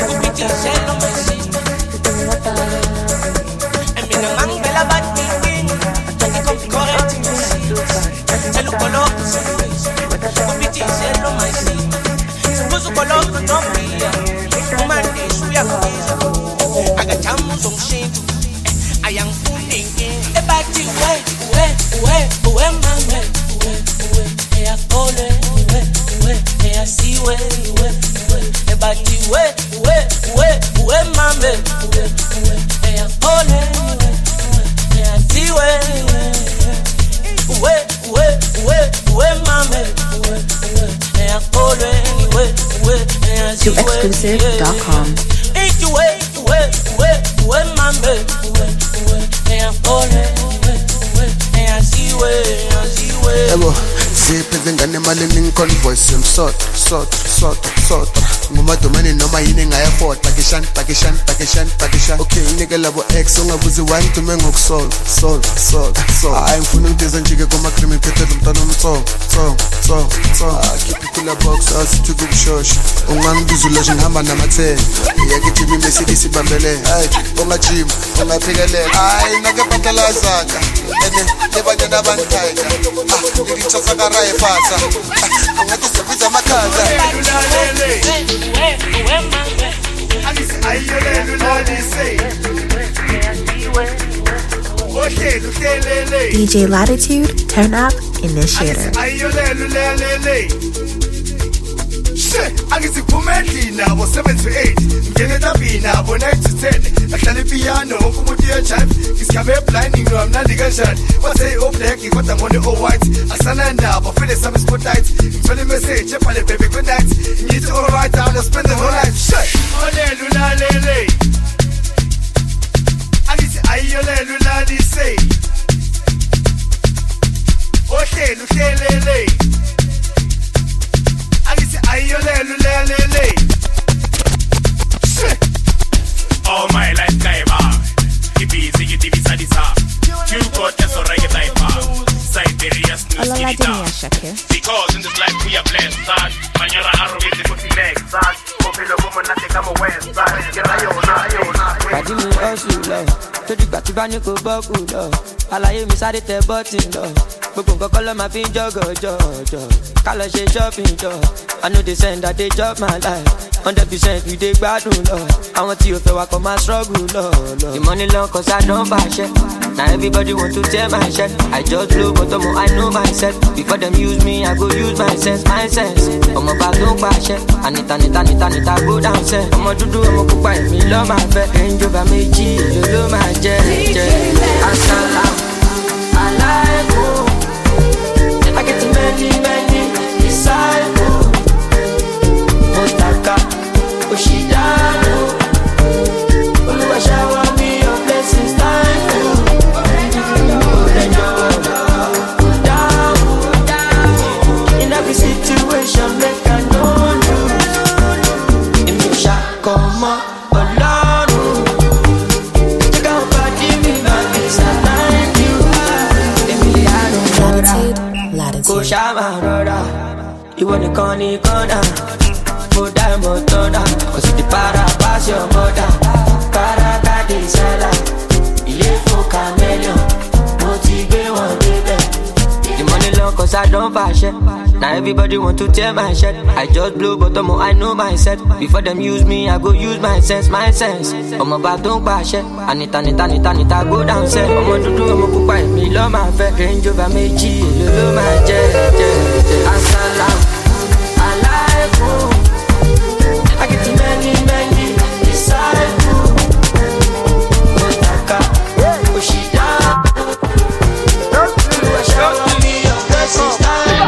C: I
D: to exclusive dot com.
H: Ebo, siphethe ngane imali ninconvoice msot sot sot sot ngumadomani noma yini ngayafford pakishan pakishan pakishan pakishan okay nike labo ex ungabuzi why ngidume ngokusolve solve solve solve hayi ngifuna ngideze njike kuma cream iphethele umntwana umthongo thongo thongo thongo keep it kula box asithi kubushosha ungangibuza lo ngihamba namathenga yeke jimi Mercedes ibambele hayi ongajim ongaphekelela hayi nake patalazaga ene lebanye nabantaika ah ngithatha karaye phatha angathi sibiza amakhaza
M: D J Latitude, turn up initiator.
T: Angithi kumedli nabo seven to eight ngene tabi nabo nine to ten ahlala piano umuntu uyajive ngisikhabe blinding no amnandi kanjani bathe o black kodwa ngone o white asana nabo feel some spotlight ngithole message ebhale baby good night ngithi all right I'm gonna spend the whole night shit olelu lalele angithi ayolelu lalise ohlelu hlelele
U: all my life kaiba ibizi gidibisa disa you got us already type Siberia's new skinny down because in this life we are blessed that manyara arrogant for the next that popular woman not take come west that get ayona ayona
V: badi mi hustle to di gba ti ba ni ko boku lo alaye mi sáré tẹ button lo gbogbo nǹkan kọ́ ló máa fi ń jọ́gọ̀ jọ̀jọ̀ ká lọ ṣe shopping jọ I know they send that they chop my life hundred percent we dey gbádùn lọ àwọn tí o fẹ́ wa kọ́ máa struggle lọ lọ. The money long cause I don bàṣẹ na everybody want to tear my shirt I just blow but ọmọ I know myself before them use me I go use my sense my sense ọmọ bá tó ń pàṣẹ anita nita nita nita go down sẹ ọmọ dúdú ọmọ pupa èmi lọ́ máa fẹ́ Range Rover méjì èlò ló máa jẹ jẹ asalaam alaikum. I get many, many disciples. Motaka, Oshidano. Oluwa shower me your blessings, thank you. Then you down. In every situation, make I know you. In your shot, come on, alone. Check out body, me, my peace, I thank you. Emiliano, Go shama brother, you want to call me corner. Go down motor, cause the para pass your mother. Para kadi sala, ile fo camelion. Motive one baby. The money long cause I don't fashion. Now everybody want to tear my shirt. I just blow but ọmọ I know myself. Before them use me I go use my sense, my sense. ọmọ bá tó ń pàṣẹ. Anita nita nita nita go down sẹ. ọmọ dúdú ọmọ pupa èmi lọ́ máa fẹ́. Range Rover méjì èlò ló máa jẹ jẹ jẹ. Asalaam alaikum. I get too many many disciples. Motaka Oshida. Oluwa shower me your blessings time.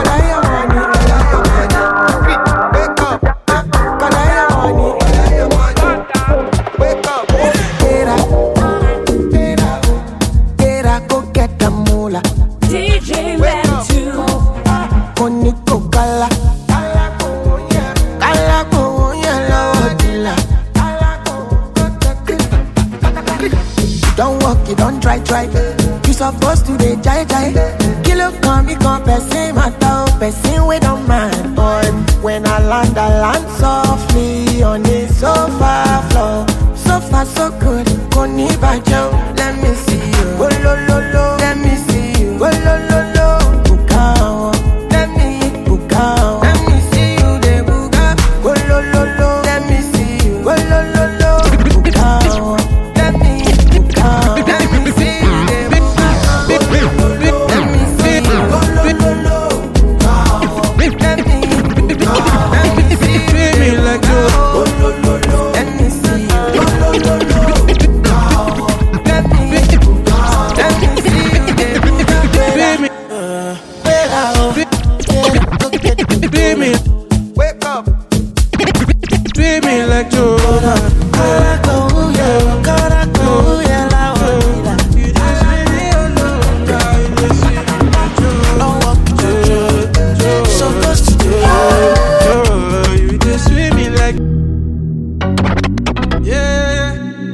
C: Try, you supposed to be jai jai. Kilo come, me come, person matter, person we don't mind. But when I land, I land softly on the sofa floor. So far, so good. Koni bajo, let me see you. Oh lo lo lo, let me see you. Oh lo lo lo, bukao, let me bukao. Let me see you, de buga. Oh lo lo lo, let me see you. Oh lo lo lo, bukao, let me bukao. Let me see. Let me see you.
R: Treat me,
S: wake up.
R: Treat me like Joe.
C: Caraco, yeah, caraco, yeah, la vida.
R: You just leave me alone, girl. You just leave me like Joe.
C: Don't walk to Joe, so close to
R: Joe. You just leave me like, yeah,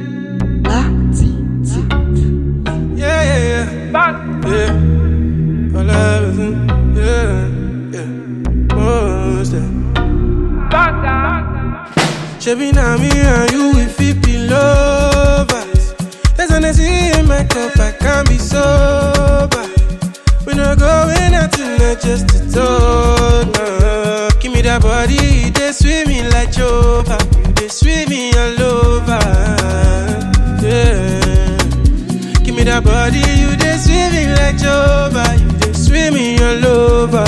R: yeah, yeah, yeah, yeah. All I was in, yeah, yeah. What's that? Shabby, now me and you, we fit be lovers. There's honesty in my cup, I can't be sober. We're not going out tonight just to talk, nah. Give me that body, they sweet me like Jova. They sweet me all over, yeah. Give me that body, you they sweet me like Jova. You they sweet me all over,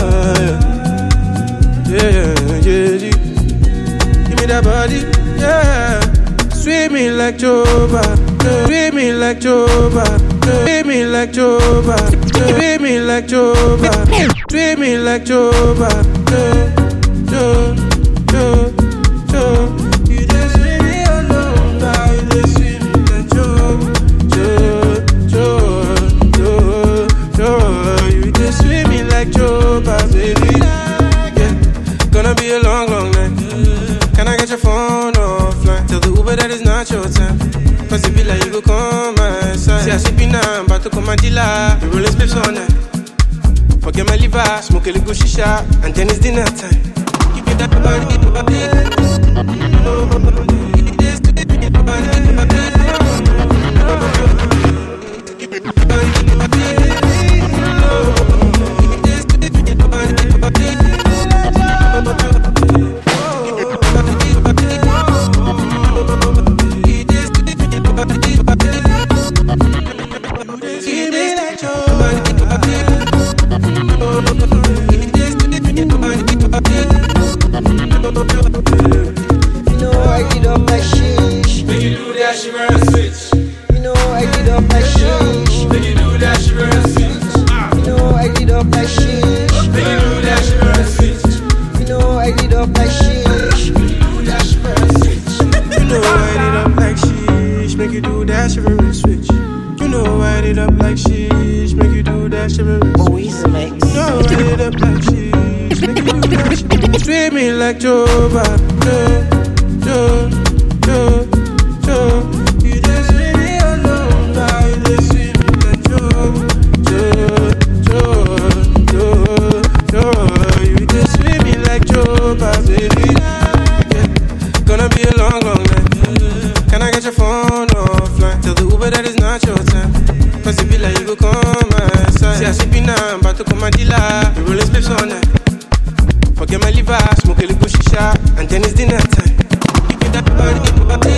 R: yeah, yeah, yeah. Give me that body, yeah. Sweet me like Joba, sweet me like Joba, sweet me like Joba, sweet me like Joba, sweet me like Joba, Jo, Jo, Jo, Jo. You just leave me alone, now you just sweet me like Jo, Jo, Jo, Jo, Jo. You just sweet me like Joba, baby. Yeah, gonna be a long, long night. Can I get your phone offline? Tell the Uber that it's not your time. Cause it be like you go come my side. See I sleep in now, I'm about to come my dealer. We rollin' spliffs all night. Forget my liver, smoke a little shisha, and then it's dinner time. Give me that body, body. Like Joba, Jo, Jo, Jo, Jo. You just leave me alone, now you just leave me like Jo, Jo, Jo, Jo, Jo. You just leave me like Joba, baby. Yeah, gonna be a long, long night. Can I get your phone offline? Tell the Uber that it's not your time. Cause it be like you go come my side. See I sleep in now, I'm about to come my dealer. We rollin' spliffs all night. Forget my liver, smoke a little shisha, and then it's dinner time. Give me that body, body.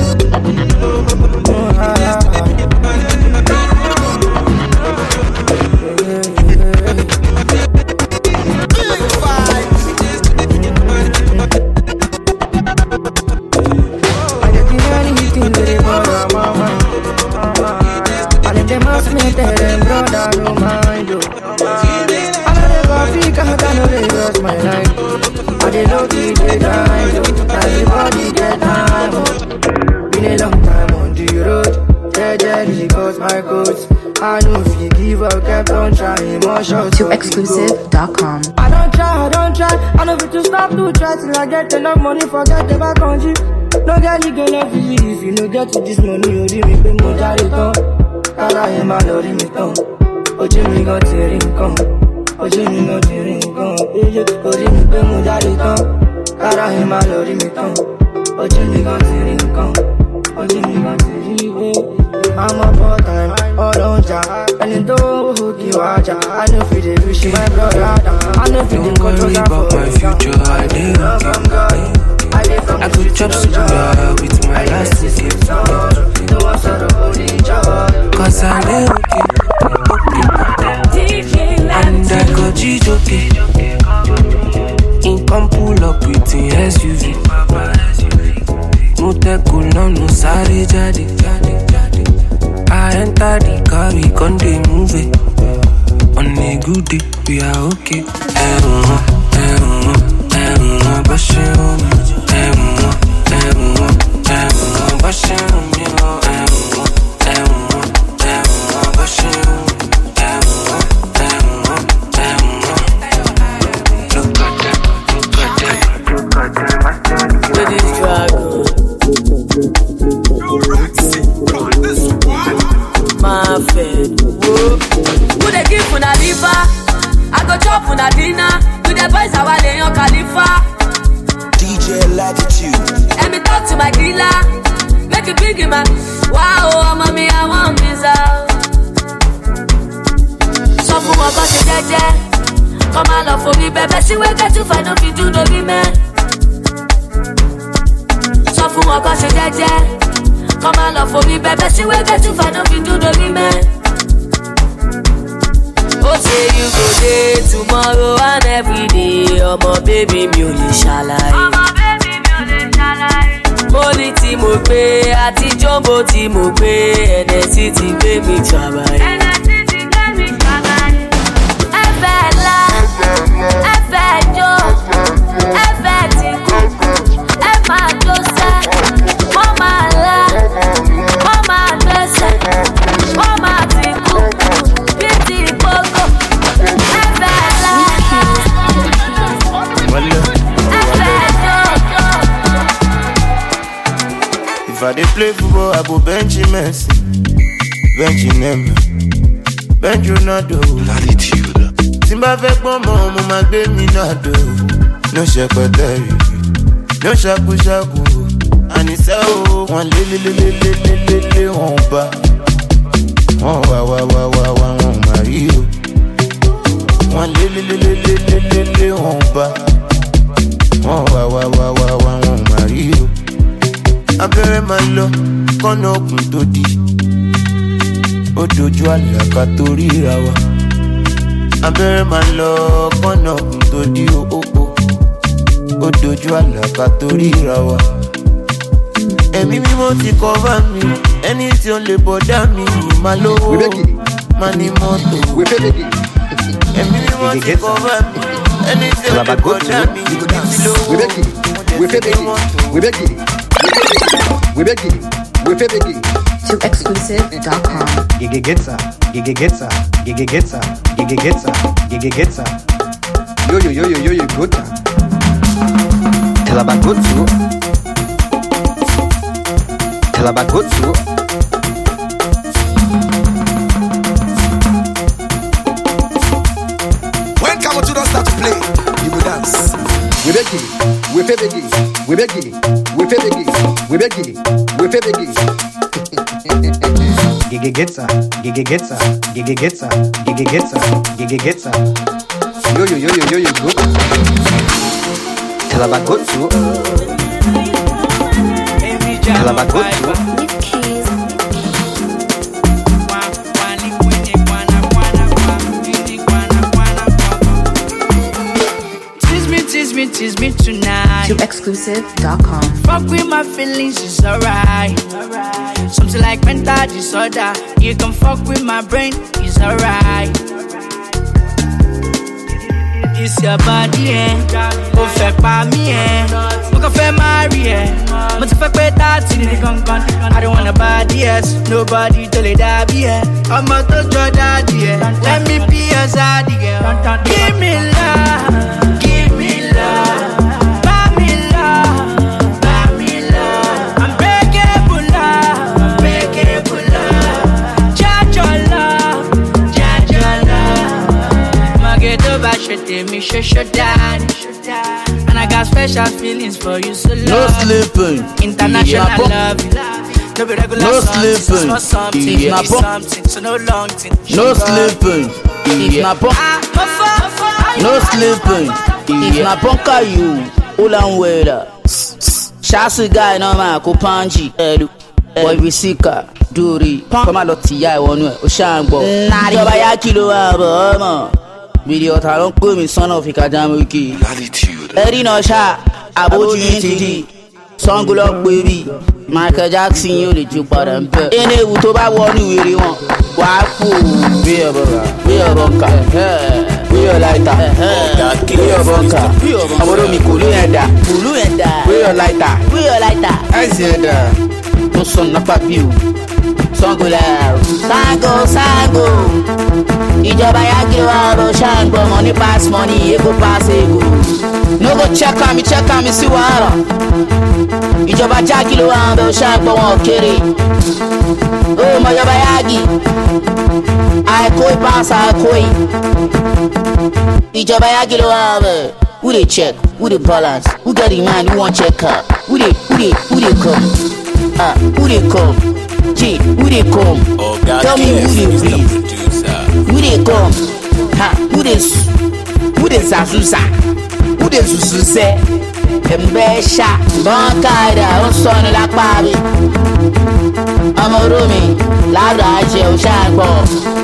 C: I get the anything that they bother my mind. And if they must me, tell them brother, no mind you. I know they cross my line. I dey low key, they grind. Everybody get time. Been a long time on the road. Yeah, yeah, cause my coats. I know if you give up, kept on trying. More shots
M: to exclusive dot com.
C: I don't try, I don't try. I know if you stop to try till I get enough money, forget the back on you. No girl, you gonna feel if you no get to this money, you give me pay more jolly come. Kala him, I love him, come. Oh, Jimmy got tearing come. Oji mi no ti rin kan, eje orí mi pé mo jáde tán. Kára ẹ̀ máa lọ rí mi tán. Oji mi kan ti rin kan, oji mi kan ti rí pé. I'm a part time, ọlọ́jà, ẹni tó kí wá jà. I no fit dey wish my brother down. I no fit dey control that for
A: my future, I dey okay. I could chop sugar with my last ticket. Cause I dey okay. And I got G-Jockey. In come pull up with the S U V. No teco, no, no, sorry, jadi. I enter the car, we con dey move it. On a good day, we are okay. Eh, uh, eh, uh.
B: Play football, I go bench him, Messi, bench him, bench Ronaldo. Latitude. Simba fẹ́ pọ́n mọ́ ọmọ máa gbé mi náà dò. No ṣẹpẹtẹrì, no ṣàkúṣàkú. Àníṣe o, wọ́n lé lé lé lé lé lé lé lé wọ́n bá. Wọ́n wá wá wá wá wá wọ́n máa rí o. Wọ́n lé lé lé lé lé lé lé lé wọ́n bá. Wọ́n wá wá wá wá wá wọ́n máa rí o. Abẹ́rẹ́ máa lọ kọ́nà ògùn tó di. Ó dojú àlàkà tó ríra wa. Abẹ́rẹ́ máa lọ kọ́nà ògùn tó di òpó. Ó dojú àlàkà tó ríra wa. Ẹ̀mí mímọ́ ti kọ́fà mi. Ẹni tí ó lè bọ̀dá mi máa lówó. Máa ní mọ́tò. Ẹ̀mí mímọ́ ti kọ́fà mi. Ẹni tí ó lè bọ̀dá mi ti lówó. Mo lè fi mọ́tò.
G: We beg it, we pay beg it.
M: To exclusive dot com.
G: Gigi Getza, Gigi Getza, Gigi Getza, Gigi Getza, Gigi Getza. Yo yo yo yo yo yo gota. Telabagotsu. Telabagotsu.
S: When Kamotu don't start to play, you go dance.
G: We beg it, we pay beg it, we beg it, we pay beg it, we beg it, we pay beg it. Gigi Getza, Gigi Getza, Gigi Getza, Gigi Getza, Gigi Getza. Yo yo yo yo yo yo go. Telabagotsu. Telabagotsu.
K: Me, tease me tonight.
M: To exclusive dot com.
K: Fuck with my feelings, it's alright. Alright. Something like mental disorder. You can fuck with my brain, it's alright. It's your body, eh? Go fuck by me, eh? Go can fuck marry, eh? But if I quit that, I don't want nobody else. Nobody to let that be, eh? I'm out to your daddy, eh? Let me be your zaddy, girl. Give me love. Me show show daddy, and I got special feelings for you, so love.
P: No sleeping,
K: international yeah, love. No be regular
P: no
K: something,
P: sleeping,
K: small something,
P: yeah.
K: Be something, so no long thing.
P: No sleeping, if na punk, no sleeping, if na punka you, ulan weda. Shasi guy no man ko panji, elu, boy visika, duri, kama loti ya wonu, oshangbo. Joba ya kilo abo, mo. Video talon pè mí son of Ikadamiki. Eddie no sha, aboju T D. Song lock baby. Michael Jackson yóò lè ju padà ń bẹ̀. Ẹni ewu tó bá wọ ní wèrè wọn. Wàá kú. Bí ẹ bọ̀rọ̀, bí ẹ bọ̀ ká, bí ẹ láìta. Where your bunker? Amoro mi kulu yenda. Kulu yenda. Where your lighter? Where your lighter? Ice yenda. No son na papiu. Sangola. Sango, sango. Ìjọba ya kí wa ro ṣàǹgbọ̀ money pass money, ego pass ego. No go check on me, check on me, see wàhálà. Ìjọba já kí ló wà ń bẹ ṣàǹgbọ̀ wọn kéré. Ó mọ ìjọba yagi. Àìkó ìpàṣà àìkó yìí. Ìjọba yagi ló wà ń bẹ. Who dey check? Who dey balance? Who get the man who wan check her? Who dey who dey who dey come? Ah, who dey come? G, who dey come?
U: Oh, God,
P: tell me who dey breathe. Who dey come? Ha, who dey who dey zazuza? Who dey zuzuze? Mbesha, Bankaida, ó sọnù lápá mi. Ọmọ Romi, láàrọ̀ àjẹ òṣàgbọ̀.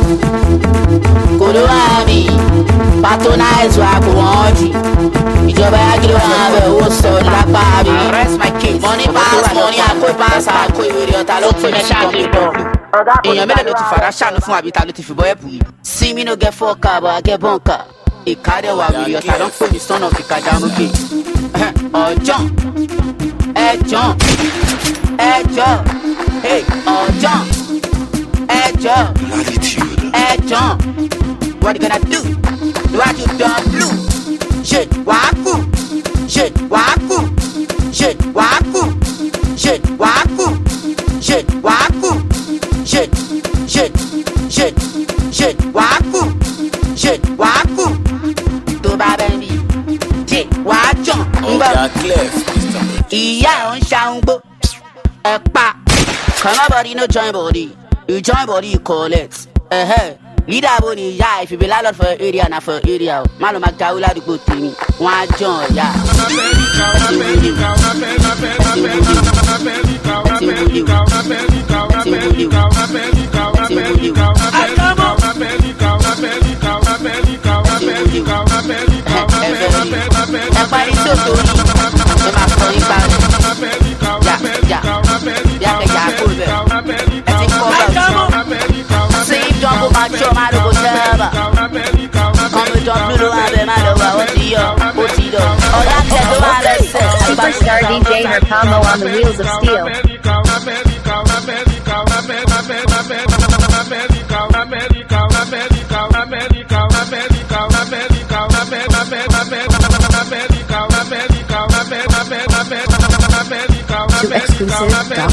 P: Kòló àmì, patronize wa kò wọ́n jì. Ìjọba Yagilo àbẹ̀ ó sọnù lápá mi. Money pass, money àkó pass, àkó ìwé ọ̀tá ló pè mí ṣáàkì bọ̀. Èèyàn mélòó ló ti fara ṣàánú fún àbíta ló ti fi bọ́ ẹ̀bù yìí. See me no get four car, but I get bunker. Ìkádẹ́ wà wíri ọ̀tá ló ń pè mí sọ́nà fi kájà mókè. Ọjọ́ ẹjọ́ ẹjọ́ ọjọ́ ẹjọ́ ẹjọ́ what you gonna do? What you done blue? Shit wákù shit wákù shit wákù shit wákù shit wákù shit shit shit shit wákù shit wákù tó bá bẹ́ẹ̀ ni jẹ́ wàá jọ̀ ń bọ̀. Ìyá ò ń ṣàǹgbó ẹ pa. Come body no join body. You join body you collect. Uh-huh. Leader bo ni ìyá if you be landlord for area na for area o. Má lọ máa jáwé ládùúgbò tèmi. Wọ́n á jọ̀ ọ̀yà. Ẹ̀sìn wúlò. Ẹ̀sìn wúlò. Ẹ̀sìn wúlò. Ẹ̀sìn wúlò. Ẹ parí sóto yìí, ẹ máa sọ ipa rẹ̀. Yà yà yà kẹ̀yà kó bẹ̀. Ẹ ti kọ́ bá jọ. Ṣé ìjọba máa jọ máa lóko sábà? Kọ́mi jọ dúró máa bẹ̀ máa lọ wá, ó ti yọ, ó ti lọ. Ọ̀dà tẹ̀ tó máa lọ sẹ̀.
D: Superstar D J Nerpamo on the wheels of steel. To exclusive dot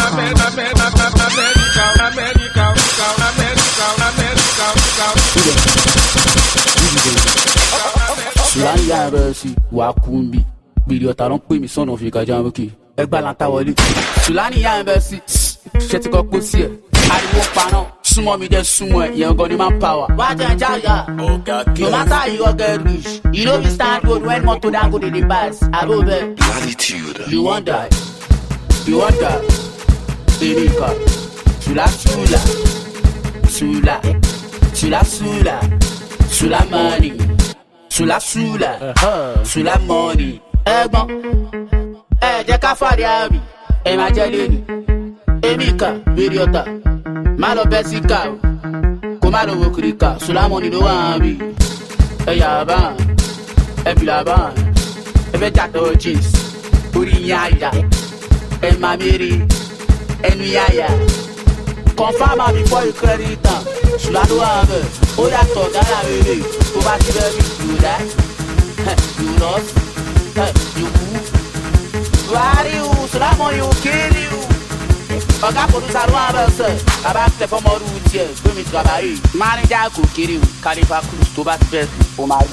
K: Sulani ya bẹ si wa kunbi gbèrè ọ̀tá ló ń pè mí sọ̀nà òfin kájà mókè ẹgbà lanta wọlé. Sulani ya bẹ si ṣe ti kọ́ kó sí ẹ̀ ariwo paná súnmọ́ mi jẹ́ súnmọ́ ẹ̀ yẹn gan ni máa ń pa wa. Wá jẹ́ jáyà no matter how you get rich you no fit stand road when motor dan go dey dey pass àbò bẹ́ẹ̀. You wan die you wan die erika sula sula sula sula sula sula money. Sula sula, sula money. Ẹ̀gbọ́n, ẹ jẹ́ ká fàdí àmì, ẹ máa jẹ́ lẹ́nu. Èmi kà bèrè ọ̀tà, má lọ bẹ́ sí ká o, kó má lọ wo kiri ká. Sula money ló wà á bì. Ẹ yà bá, ẹ bìlà bá, ẹ bẹ́ jàtọ̀ jeans, orí yín àyà, ẹ máa mèrè, ẹnu yáyà. Confirm am before you credit am. Sula ló wà á bẹ̀, ó yàtọ̀ dára rere, tó bá ti bẹ́ẹ̀ bí. You die, you lost, you woo. Wari you, Sula money you kill you. Ọ̀gá producer ló wà bẹ́ẹ̀ sẹ̀, bàbá tẹ̀ fọ́mọ ọdún tiẹ̀, gbé mi tìgbà báyìí. Manager kò kiri o, Khalifa Cruz tó bá ti bẹ́ẹ̀ sí, o máa gbé.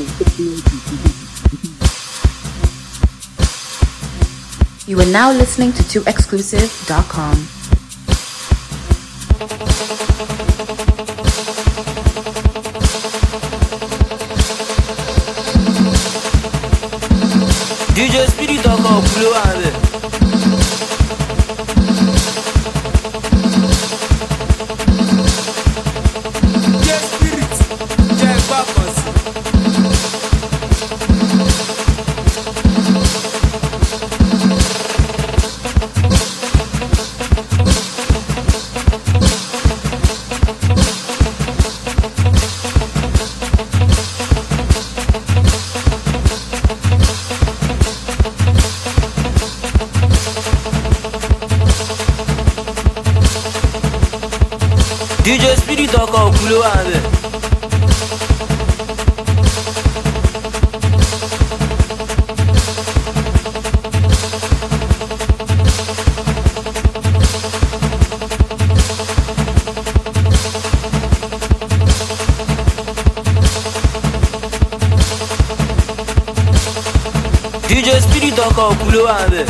D: You are now listening to two exclusive dot com.
L: D J Spirit ọkọ̀ òkúlé wà rẹ̀. D J Spirit jẹ́ ẹgbà kan sí. spirit ọkọ̀ òkú ló wà bẹ̀. D J spirit ọkọ̀ òkú ló wà bẹ̀.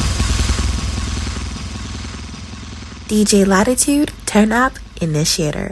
E: D J Latitude, Turn Up, Initiator.